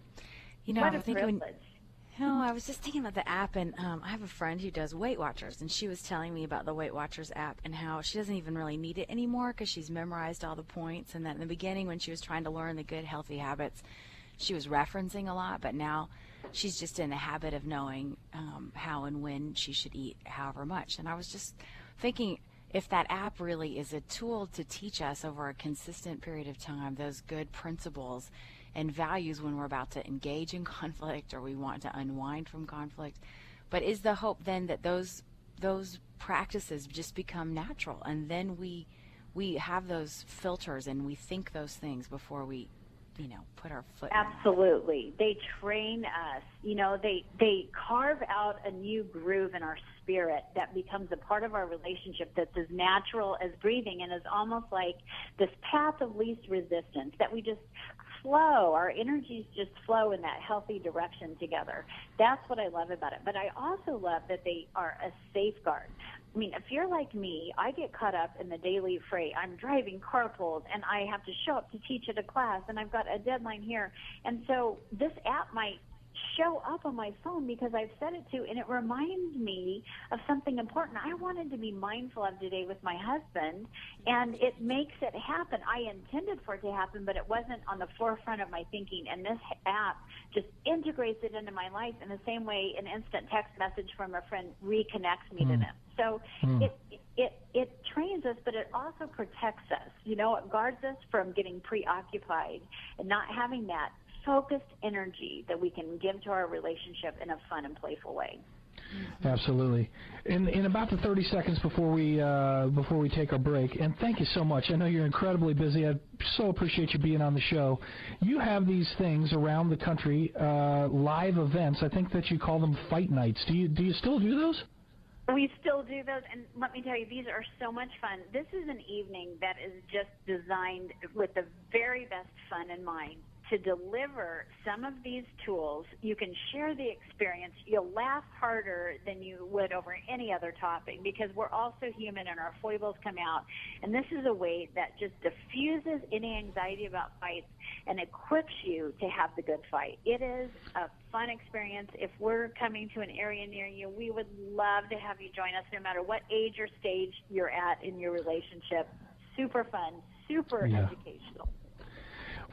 [SPEAKER 3] You know,
[SPEAKER 5] what
[SPEAKER 3] I
[SPEAKER 5] a
[SPEAKER 3] think
[SPEAKER 5] privilege.
[SPEAKER 3] when, oh, I was just thinking about the app, and um, I have a friend who does Weight Watchers, and she was telling me about the Weight Watchers app and how she doesn't even really need it anymore because she's memorized all the points, and that in the beginning when she was trying to learn the good, healthy habits, she was referencing a lot, but now she's just in the habit of knowing um, how and when she should eat however much. And I was just thinking, if that app really is a tool to teach us over a consistent period of time those good principles and values when we're about to engage in conflict or we want to unwind from conflict. But is the hope then that those those practices just become natural, and then we we have those filters and we think those things before we, you know, put our foot in
[SPEAKER 5] Absolutely. They train us. You know, they they carve out a new groove in our spirit that becomes a part of our relationship that's as natural as breathing and is almost like this path of least resistance that we just flow. Our energies just flow in that healthy direction together. That's what I love about it. But I also love that they are a safeguard. I mean, if you're like me, I get caught up in the daily fray. I'm driving carpools, and I have to show up to teach at a class, and I've got a deadline here. And so this app might show up on my phone because I've set it to, and it reminds me of something important I wanted to be mindful of today with my husband, and it makes it happen. I intended for it to happen, but it wasn't on the forefront of my thinking, and this app just integrates it into my life in the same way an instant text message from a friend reconnects me mm. to them. So mm. it, it it trains us, but it also protects us. You know, it guards us from getting preoccupied and not having that focused energy that we can give to our relationship in a fun and playful way.
[SPEAKER 2] Absolutely. In in about the thirty seconds before we uh, before we take our break, and thank you so much. I know you're incredibly busy. I so appreciate you being on the show. You have these things around the country, uh, live events. I think that you call them fight nights. Do you do you still do those?
[SPEAKER 5] We still do those, and let me tell you, these are so much fun. This is an evening that is just designed with the very best fun in mind. To deliver some of these tools, you can share the experience. You'll laugh harder than you would over any other topic because we're all so human and our foibles come out. And this is a way that just diffuses any anxiety about fights and equips you to have the good fight. It is a fun experience. If we're coming to an area near you, we would love to have you join us no matter what age or stage you're at in your relationship. Super fun, super
[SPEAKER 2] yeah.
[SPEAKER 5] educational.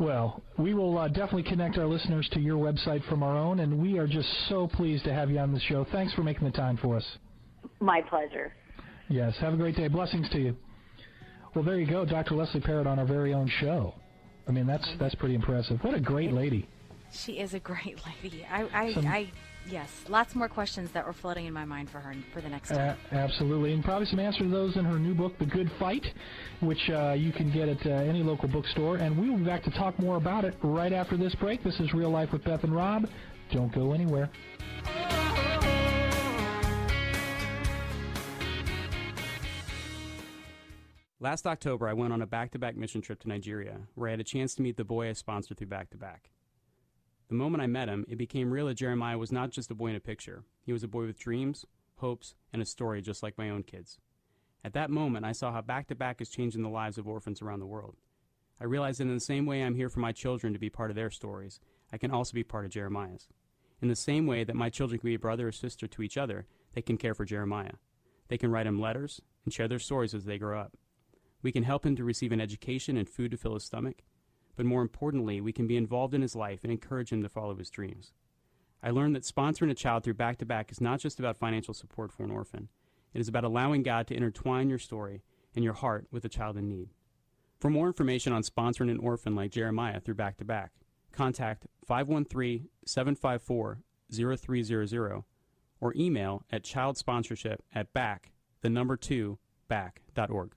[SPEAKER 2] Well, we will uh, definitely connect our listeners to your website from our own, and we are just so pleased to have you on the show. Thanks for making the time for us.
[SPEAKER 5] My pleasure.
[SPEAKER 2] Yes, have a great day. Blessings to you. Well, there you go, Doctor Leslie Parrott on our very own show. I mean, that's that's pretty impressive. What a great lady.
[SPEAKER 3] She is a great lady. I, I,
[SPEAKER 2] Some,
[SPEAKER 3] I yes, lots more questions that were floating in my mind for her for the next time.
[SPEAKER 2] Uh, absolutely, and probably some answers to those in her new book, The Good Fight, which uh, you can get at uh, any local bookstore. And we will be back to talk more about it right after this break. This is Real Life with Beth and Rob. Don't go anywhere.
[SPEAKER 8] Last October, I went on a back-to-back mission trip to Nigeria, where I had a chance to meet the boy I sponsored through Back to Back. The moment I met him, it became real that Jeremiah was not just a boy in a picture. He was a boy with dreams, hopes, and a story just like my own kids. At that moment, I saw how Back to Back is changing the lives of orphans around the world. I realized that in the same way I'm here for my children to be part of their stories, I can also be part of Jeremiah's. In the same way that my children can be a brother or sister to each other, they can care for Jeremiah. They can write him letters and share their stories as they grow up. We can help him to receive an education and food to fill his stomach, but more importantly, we can be involved in his life and encourage him to follow his dreams. I learned that sponsoring a child through Back to Back is not just about financial support for an orphan. It is about allowing God to intertwine your story and your heart with a child in need. For more information on sponsoring an orphan like Jeremiah through Back to Back, contact five one three, seven five four, zero three zero zero or email at childsponsorship at back, the number two, back dot org.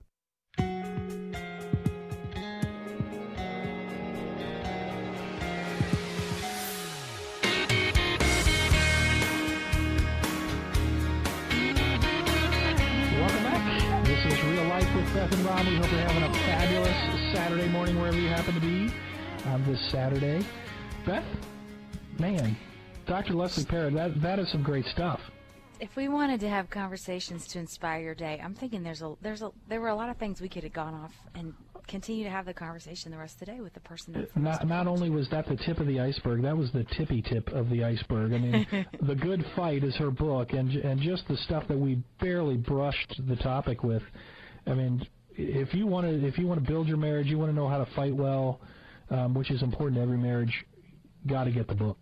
[SPEAKER 2] With Beth and Rob, we hope you're having a fabulous Saturday morning wherever you happen to be on this Saturday. Beth, man, Doctor Leslie Parrott, that that is some great stuff.
[SPEAKER 3] If we wanted to have conversations to inspire your day, I'm thinking there's a there's a there were a lot of things we could have gone off and continue to have the conversation the rest of the day with the person. That's
[SPEAKER 2] not not only was that the tip of the iceberg, that was the tippy tip of the iceberg. I mean, The Good Fight is her book, and and just the stuff that we barely brushed the topic with. I mean, if you want to if you want to build your marriage, you want to know how to fight well, um, which is important to every marriage, got to get the book.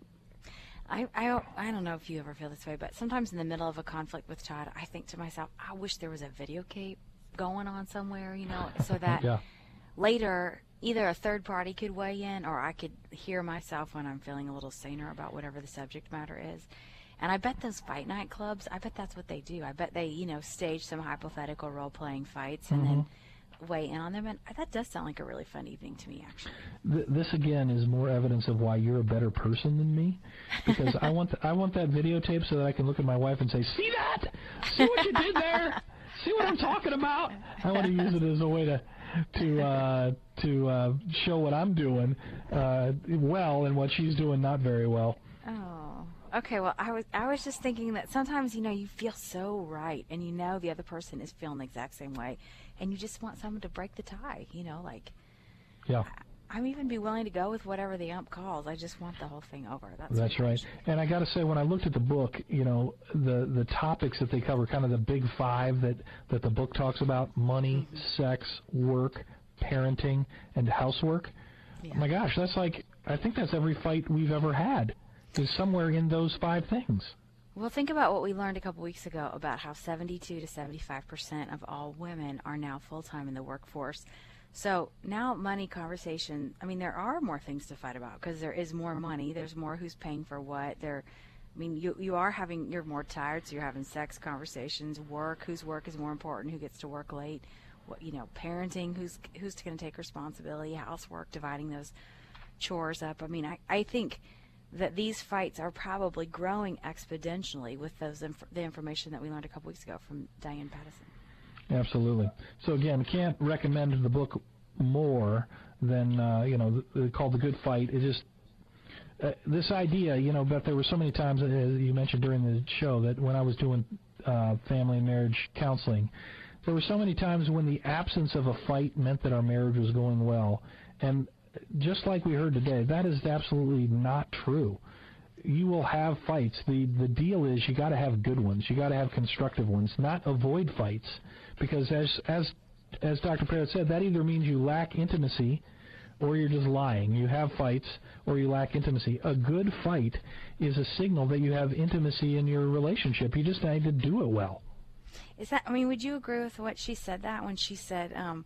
[SPEAKER 3] I, I, I don't know if you ever feel this way, but sometimes in the middle of a conflict with Todd, I think to myself, I wish there was a videotape going on somewhere, you know, so that
[SPEAKER 2] yeah.
[SPEAKER 3] later either a third party could weigh in or I could hear myself when I'm feeling a little saner about whatever the subject matter is. And I bet those fight night clubs, I bet that's what they do. I bet they, you know, stage some hypothetical role-playing fights and
[SPEAKER 2] mm-hmm.
[SPEAKER 3] then weigh in on them. And that does sound like a really fun evening to me, actually.
[SPEAKER 2] Th- this, again, is more evidence of why you're a better person than me. Because I want th- I want that videotape so that I can look at my wife and say, see that? See what you did there? See what I'm talking about? I want to use it as a way to to uh, to uh, show what I'm doing uh, well and what she's doing not very well.
[SPEAKER 3] Oh. Okay, well, I was I was just thinking that sometimes, you know, you feel so right, and you know the other person is feeling the exact same way, and you just want someone to break the tie, you know, like,
[SPEAKER 2] yeah.
[SPEAKER 3] I, I'm even be willing to go with whatever the ump calls. I just want the whole thing over. That's,
[SPEAKER 2] That's right. And I got to say, when I looked at the book, you know, the, the topics that they cover, kind of the big five that, that the book talks about, money, mm-hmm. sex, work, parenting, and housework. Yeah. Oh my gosh, that's like, I think that's every fight we've ever had. Is somewhere in those five things.
[SPEAKER 3] Well, think about what we learned a couple weeks ago about how seventy-two to seventy-five percent of all women are now full-time in the workforce. So now money conversation, I mean, there are more things to fight about because there is more money. There's more who's paying for what. There, I mean, you you are having, you're more tired, so you're having sex conversations, work, whose work is more important, who gets to work late, what, you know, parenting, who's who's going to take responsibility, housework, dividing those chores up. I mean, I, I think that these fights are probably growing exponentially with those inf- the information that we learned a couple weeks ago from Diane Pattison.
[SPEAKER 2] Absolutely. So again, can't recommend the book more than uh, you know th- called The Good Fight. It just uh, this idea, you know, but there were so many times, as you mentioned during the show, that when I was doing uh, family and marriage counseling, there were so many times when the absence of a fight meant that our marriage was going well, and just like we heard today, that is absolutely not true. You will have fights. The the deal is you got to have good ones. You got to have constructive ones, not avoid fights, because as as as Doctor Parrott said, that either means you lack intimacy or you're just lying. You have fights or you lack intimacy. A good fight is a signal that you have intimacy in your relationship. You just need to do it well.
[SPEAKER 3] Is that, I mean, would you agree with what she said that when she said, um,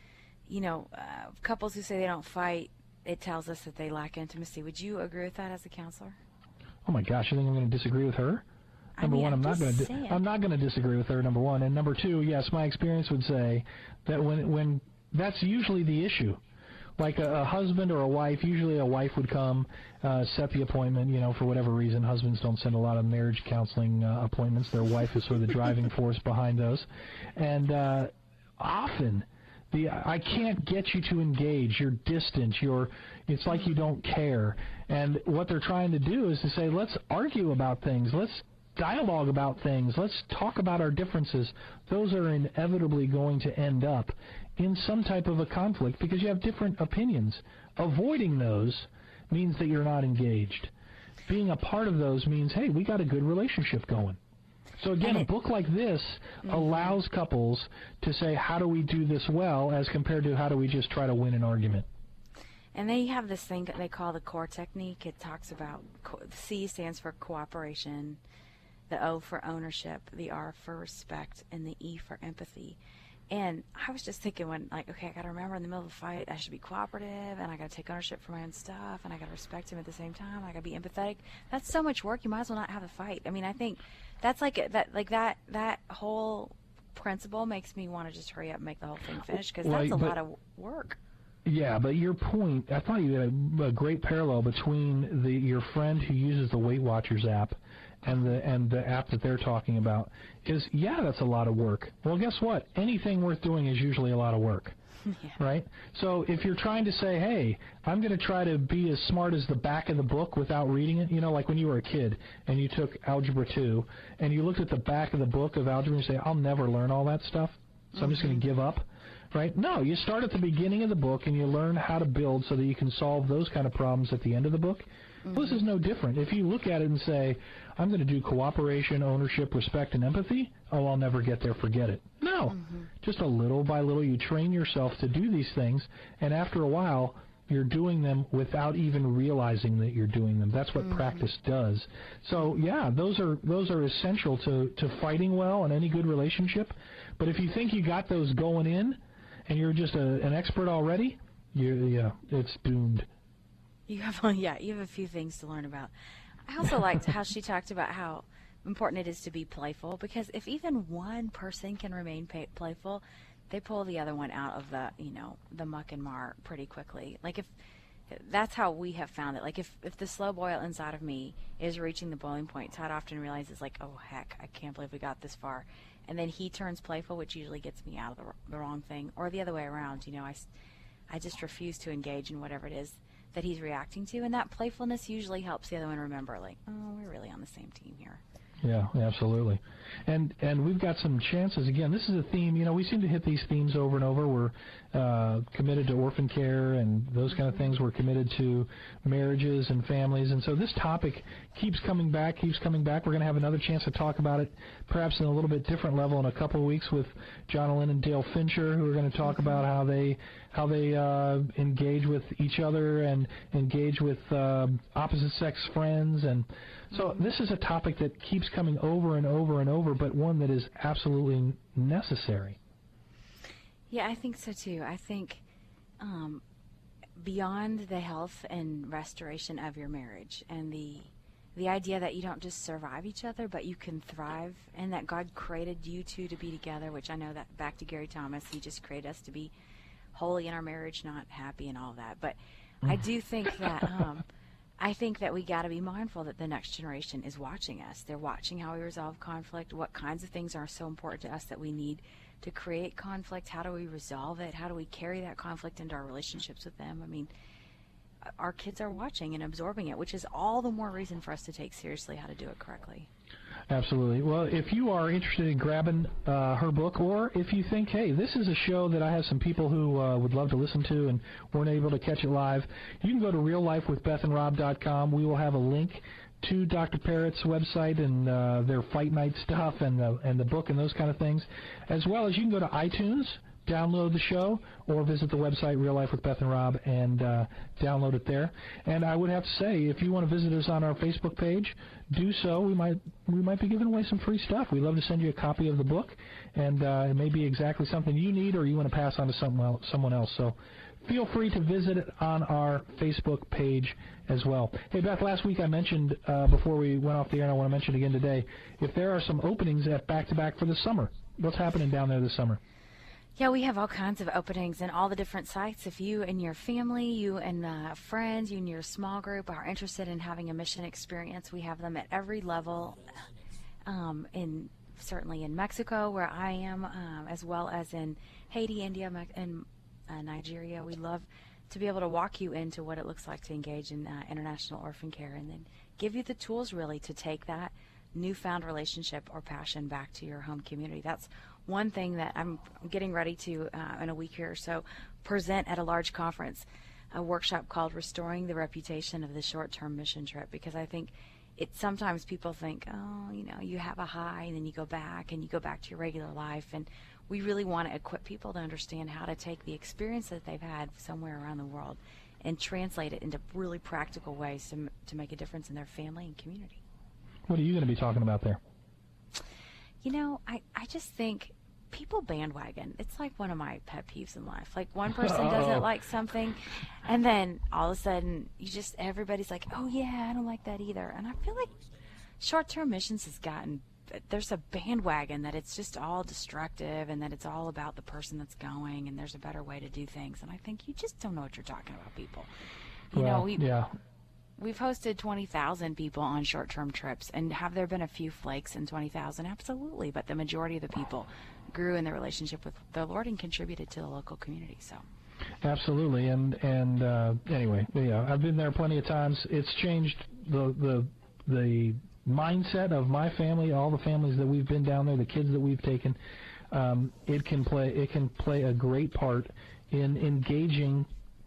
[SPEAKER 3] you know, uh, couples who say they don't fight, it tells us that they lack intimacy. Would you agree with that as a counselor?
[SPEAKER 2] Oh my gosh, you think I'm going to disagree with her? Number
[SPEAKER 3] I mean,
[SPEAKER 2] one, I'm,
[SPEAKER 3] I'm
[SPEAKER 2] not going to. Di- I'm not going to disagree with her. Number one, and number two, yes, my experience would say that when when that's usually the issue. Like a, a husband or a wife, usually a wife would come, uh, set the appointment. You know, for whatever reason, husbands don't send a lot of marriage counseling uh, appointments. Their wife is sort of the driving force behind those, and uh, often. The, I can't get you to engage. You're distant. You're, it's like you don't care. And what they're trying to do is to say, let's argue about things. Let's dialogue about things. Let's talk about our differences. Those are inevitably going to end up in some type of a conflict because you have different opinions. Avoiding those means that you're not engaged. Being a part of those means, hey, we got a good relationship going. So again, a book like this mm-hmm. allows couples to say, how do we do this well, as compared to how do we just try to win an argument.
[SPEAKER 3] And they have this thing that they call the CORE technique. It talks about, the C stands for cooperation, the O for ownership, the R for respect, and the E for empathy. And I was just thinking when, like, okay, I got to remember in the middle of the fight, I should be cooperative, and I got to take ownership for my own stuff, and I got to respect him at the same time. I got to be empathetic. That's so much work. You might as well not have a fight. I mean, I think that's like that, like that, that whole principle makes me want to just hurry up and make the whole thing finish because
[SPEAKER 2] well,
[SPEAKER 3] that's a
[SPEAKER 2] but,
[SPEAKER 3] lot of work.
[SPEAKER 2] Yeah, but your point, I thought you had a, a great parallel between the your friend who uses the Weight Watchers app and the and the app that they're talking about is, yeah, that's a lot of work. Well, guess what? Anything worth doing is usually a lot of work,
[SPEAKER 3] yeah.
[SPEAKER 2] right? So if you're trying to say, hey, I'm going to try to be as smart as the back of the book without reading it, you know, like when you were a kid and you took Algebra two and you looked at the back of the book of algebra and you say, I'll never learn all that stuff, so mm-hmm. I'm just going to give up. Right? No, you start at the beginning of the book and you learn how to build so that you can solve those kind of problems at the end of the book. Mm-hmm. Well, this is no different. If you look at it and say, I'm going to do cooperation, ownership, respect, and empathy, oh, I'll never get there, forget it. No. Mm-hmm. Just a little by little you train yourself to do these things, and after a while you're doing them without even realizing that you're doing them. That's what mm-hmm. practice does. So, yeah, those are those are essential to, to fighting well in any good relationship. But if you think you got those going in, and you're just a, an expert already, you, yeah, it's doomed.
[SPEAKER 3] You have, well, yeah, you have a few things to learn about. I also liked how she talked about how important it is to be playful, because if even one person can remain pay- playful, they pull the other one out of the, you know, the muck and mar pretty quickly. Like if that's how we have found it. Like if, if the slow boil inside of me is reaching the boiling point, Todd often realizes, like, oh heck, I can't believe we got this far. And then he turns playful, which usually gets me out of the, the wrong thing, or the other way around. You know, I, I just refuse to engage in whatever it is that he's reacting to, and that playfulness usually helps the other one remember, like, oh, we're really on the same team here.
[SPEAKER 2] Yeah, absolutely. And and we've got some chances. Again, this is a theme. You know, we seem to hit these themes over and over. We're uh, committed to orphan care and those kind of things. We're committed to marriages and families. And so this topic keeps coming back, keeps coming back. We're going to have another chance to talk about it perhaps in a little bit different level in a couple of weeks with John Lynn and Dale Fincher, who are going to talk about how they how they uh, engage with each other and engage with uh, opposite-sex friends. And so this is a topic that keeps coming over and over and over, but one that is absolutely necessary.
[SPEAKER 3] Yeah, I think so too. I think um, beyond the health and restoration of your marriage and the the idea that you don't just survive each other, but you can thrive, and that God created you two to be together, which I know that back to Gary Thomas, he just created us to be holy in our marriage, not happy and all that. But I do think that um, I think that we got to be mindful that the next generation is watching us. They're watching how we resolve conflict, what kinds of things are so important to us that we need to create conflict, how do we resolve it, how do we carry that conflict into our relationships with them. I mean, our kids are watching and absorbing it, which is all the more reason for us to take seriously how to do it correctly.
[SPEAKER 2] Absolutely. Well, if you are interested in grabbing uh, her book, or if you think, hey, this is a show that I have some people who uh, would love to listen to and weren't able to catch it live, you can go to real life with beth and rob dot com. We will have a link to Doctor Parrott's website and uh, their Fight Night stuff and the, and the book and those kind of things, as well as you can go to iTunes, download the show or visit the website Real Life with Beth and Rob and uh, download it there. And I would have to say, if you want to visit us on our Facebook page, do so. We might we might be giving away some free stuff. We'd love to send you a copy of the book, and uh, it may be exactly something you need or you want to pass on to someone else. Someone else. So feel free to visit it on our Facebook page as well. Hey, Beth, last week I mentioned, uh, before we went off the air, and I want to mention again today, if there are some openings at Back to Back for the summer. What's happening down there this summer?
[SPEAKER 3] Yeah, we have all kinds of openings in all the different sites. If you and your family, you and uh, friends, you and your small group are interested in having a mission experience, we have them at every level, um, in certainly in Mexico, where I am, um, as well as in Haiti, India, Me- and uh, Nigeria. We love to be able to walk you into what it looks like to engage in uh, international orphan care, and then give you the tools really to take that newfound relationship or passion back to your home community. That's one thing that I'm getting ready to, uh, in a week here or so, present at a large conference, a workshop called Restoring the Reputation of the Short-Term Mission Trip, because I think it sometimes people think, oh, you know, you have a high and then you go back and you go back to your regular life, and we really want to equip people to understand how to take the experience that they've had somewhere around the world and translate it into really practical ways to, to make a difference in their family and community.
[SPEAKER 2] What are you going to be talking about there?
[SPEAKER 3] You know, I, I just think people bandwagon. It's like one of my pet peeves in life. Like one person doesn't like something, and then all of a sudden, you just everybody's like, oh, yeah, I don't like that either. And I feel like short-term missions has gotten, there's a bandwagon that it's just all destructive and that it's all about the person that's going and there's a better way to do things. And I think you just don't know what you're talking about, people. You
[SPEAKER 2] well,
[SPEAKER 3] know, we,
[SPEAKER 2] yeah.
[SPEAKER 3] We've hosted twenty thousand people on short-term trips, and have there been a few flakes in twenty thousand? Absolutely, but the majority of the people grew in their relationship with the Lord and contributed to the local community. So,
[SPEAKER 2] absolutely, and and uh, anyway, yeah, I've been there plenty of times. It's changed the the the mindset of my family, all the families that we've been down there, the kids that we've taken. Um, it can play it can play a great part in engaging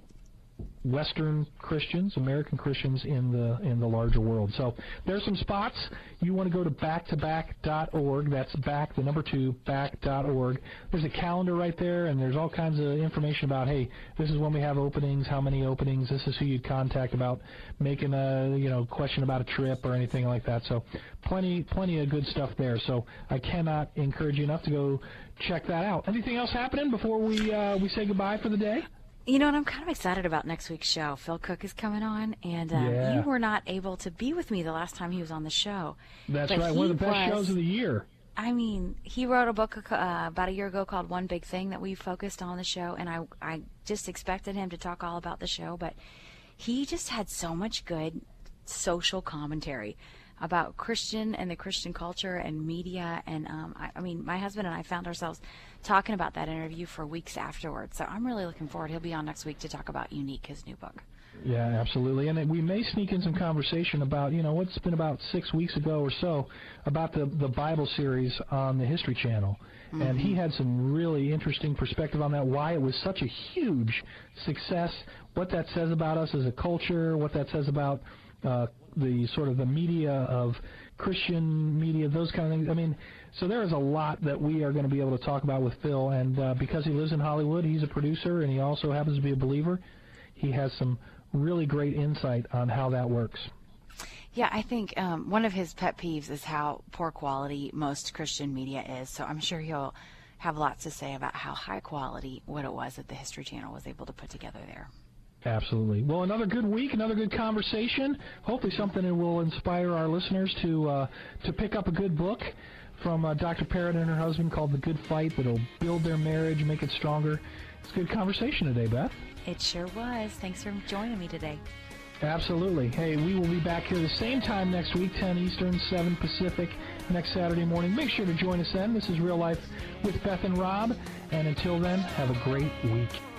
[SPEAKER 2] Western Christians, American Christians in the in the larger world. So there's some spots. You want to go to back to back dot org. That's back, the number two, back dot org. There's a calendar right there, and there's all kinds of information about, hey, this is when we have openings, how many openings, this is who you'd contact about making a you know question about a trip or anything like that. So plenty plenty of good stuff there. So I cannot encourage you enough to go check that out. Anything else happening before we uh, we say goodbye for the day?
[SPEAKER 3] You know, and I'm kind of excited about next week's show. Phil Cook is coming on, and um,
[SPEAKER 2] yeah.
[SPEAKER 3] you were not able to be with me the last time he was on the show.
[SPEAKER 2] That's
[SPEAKER 3] but
[SPEAKER 2] right, one of the best
[SPEAKER 3] was,
[SPEAKER 2] shows of the year.
[SPEAKER 3] I mean, he wrote a book uh, about a year ago called One Big Thing that we focused on the show, and I, I just expected him to talk all about the show, but he just had so much good social commentary about Christian and the Christian culture and media, and um, I, I mean, my husband and I found ourselves talking about that interview for weeks afterwards. So I'm really looking forward. He'll be on next week to talk about Unique, his new book.
[SPEAKER 2] Yeah, absolutely. And we may sneak in some conversation about, you know, what's been about six weeks ago or so about the, the Bible series on the History Channel. Mm-hmm. And he had some really interesting perspective on that, why it was such a huge success, what that says about us as a culture, what that says about uh, the sort of the media of Christian media, those kind of things. I mean, so there is a lot that we are going to be able to talk about with Phil, and uh, because he lives in Hollywood, he's a producer, and he also happens to be a believer. He has some really great insight on how that works.
[SPEAKER 3] Yeah, I think um, one of his pet peeves is how poor quality most Christian media is, so I'm sure he'll have lots to say about how high quality what it was that the History Channel was able to put together there.
[SPEAKER 2] Absolutely. Well, another good week, another good conversation. Hopefully something that will inspire our listeners to uh, to pick up a good book from uh, Doctor Parrott and her husband called The Good Fight that'll build their marriage, make it stronger. It's a good conversation today, Beth.
[SPEAKER 3] It sure was. Thanks for joining me today.
[SPEAKER 2] Absolutely. Hey, we will be back here the same time next week, ten Eastern, seven Pacific, next Saturday morning. Make sure to join us then. This is Real Life with Beth and Rob. And until then, have a great week.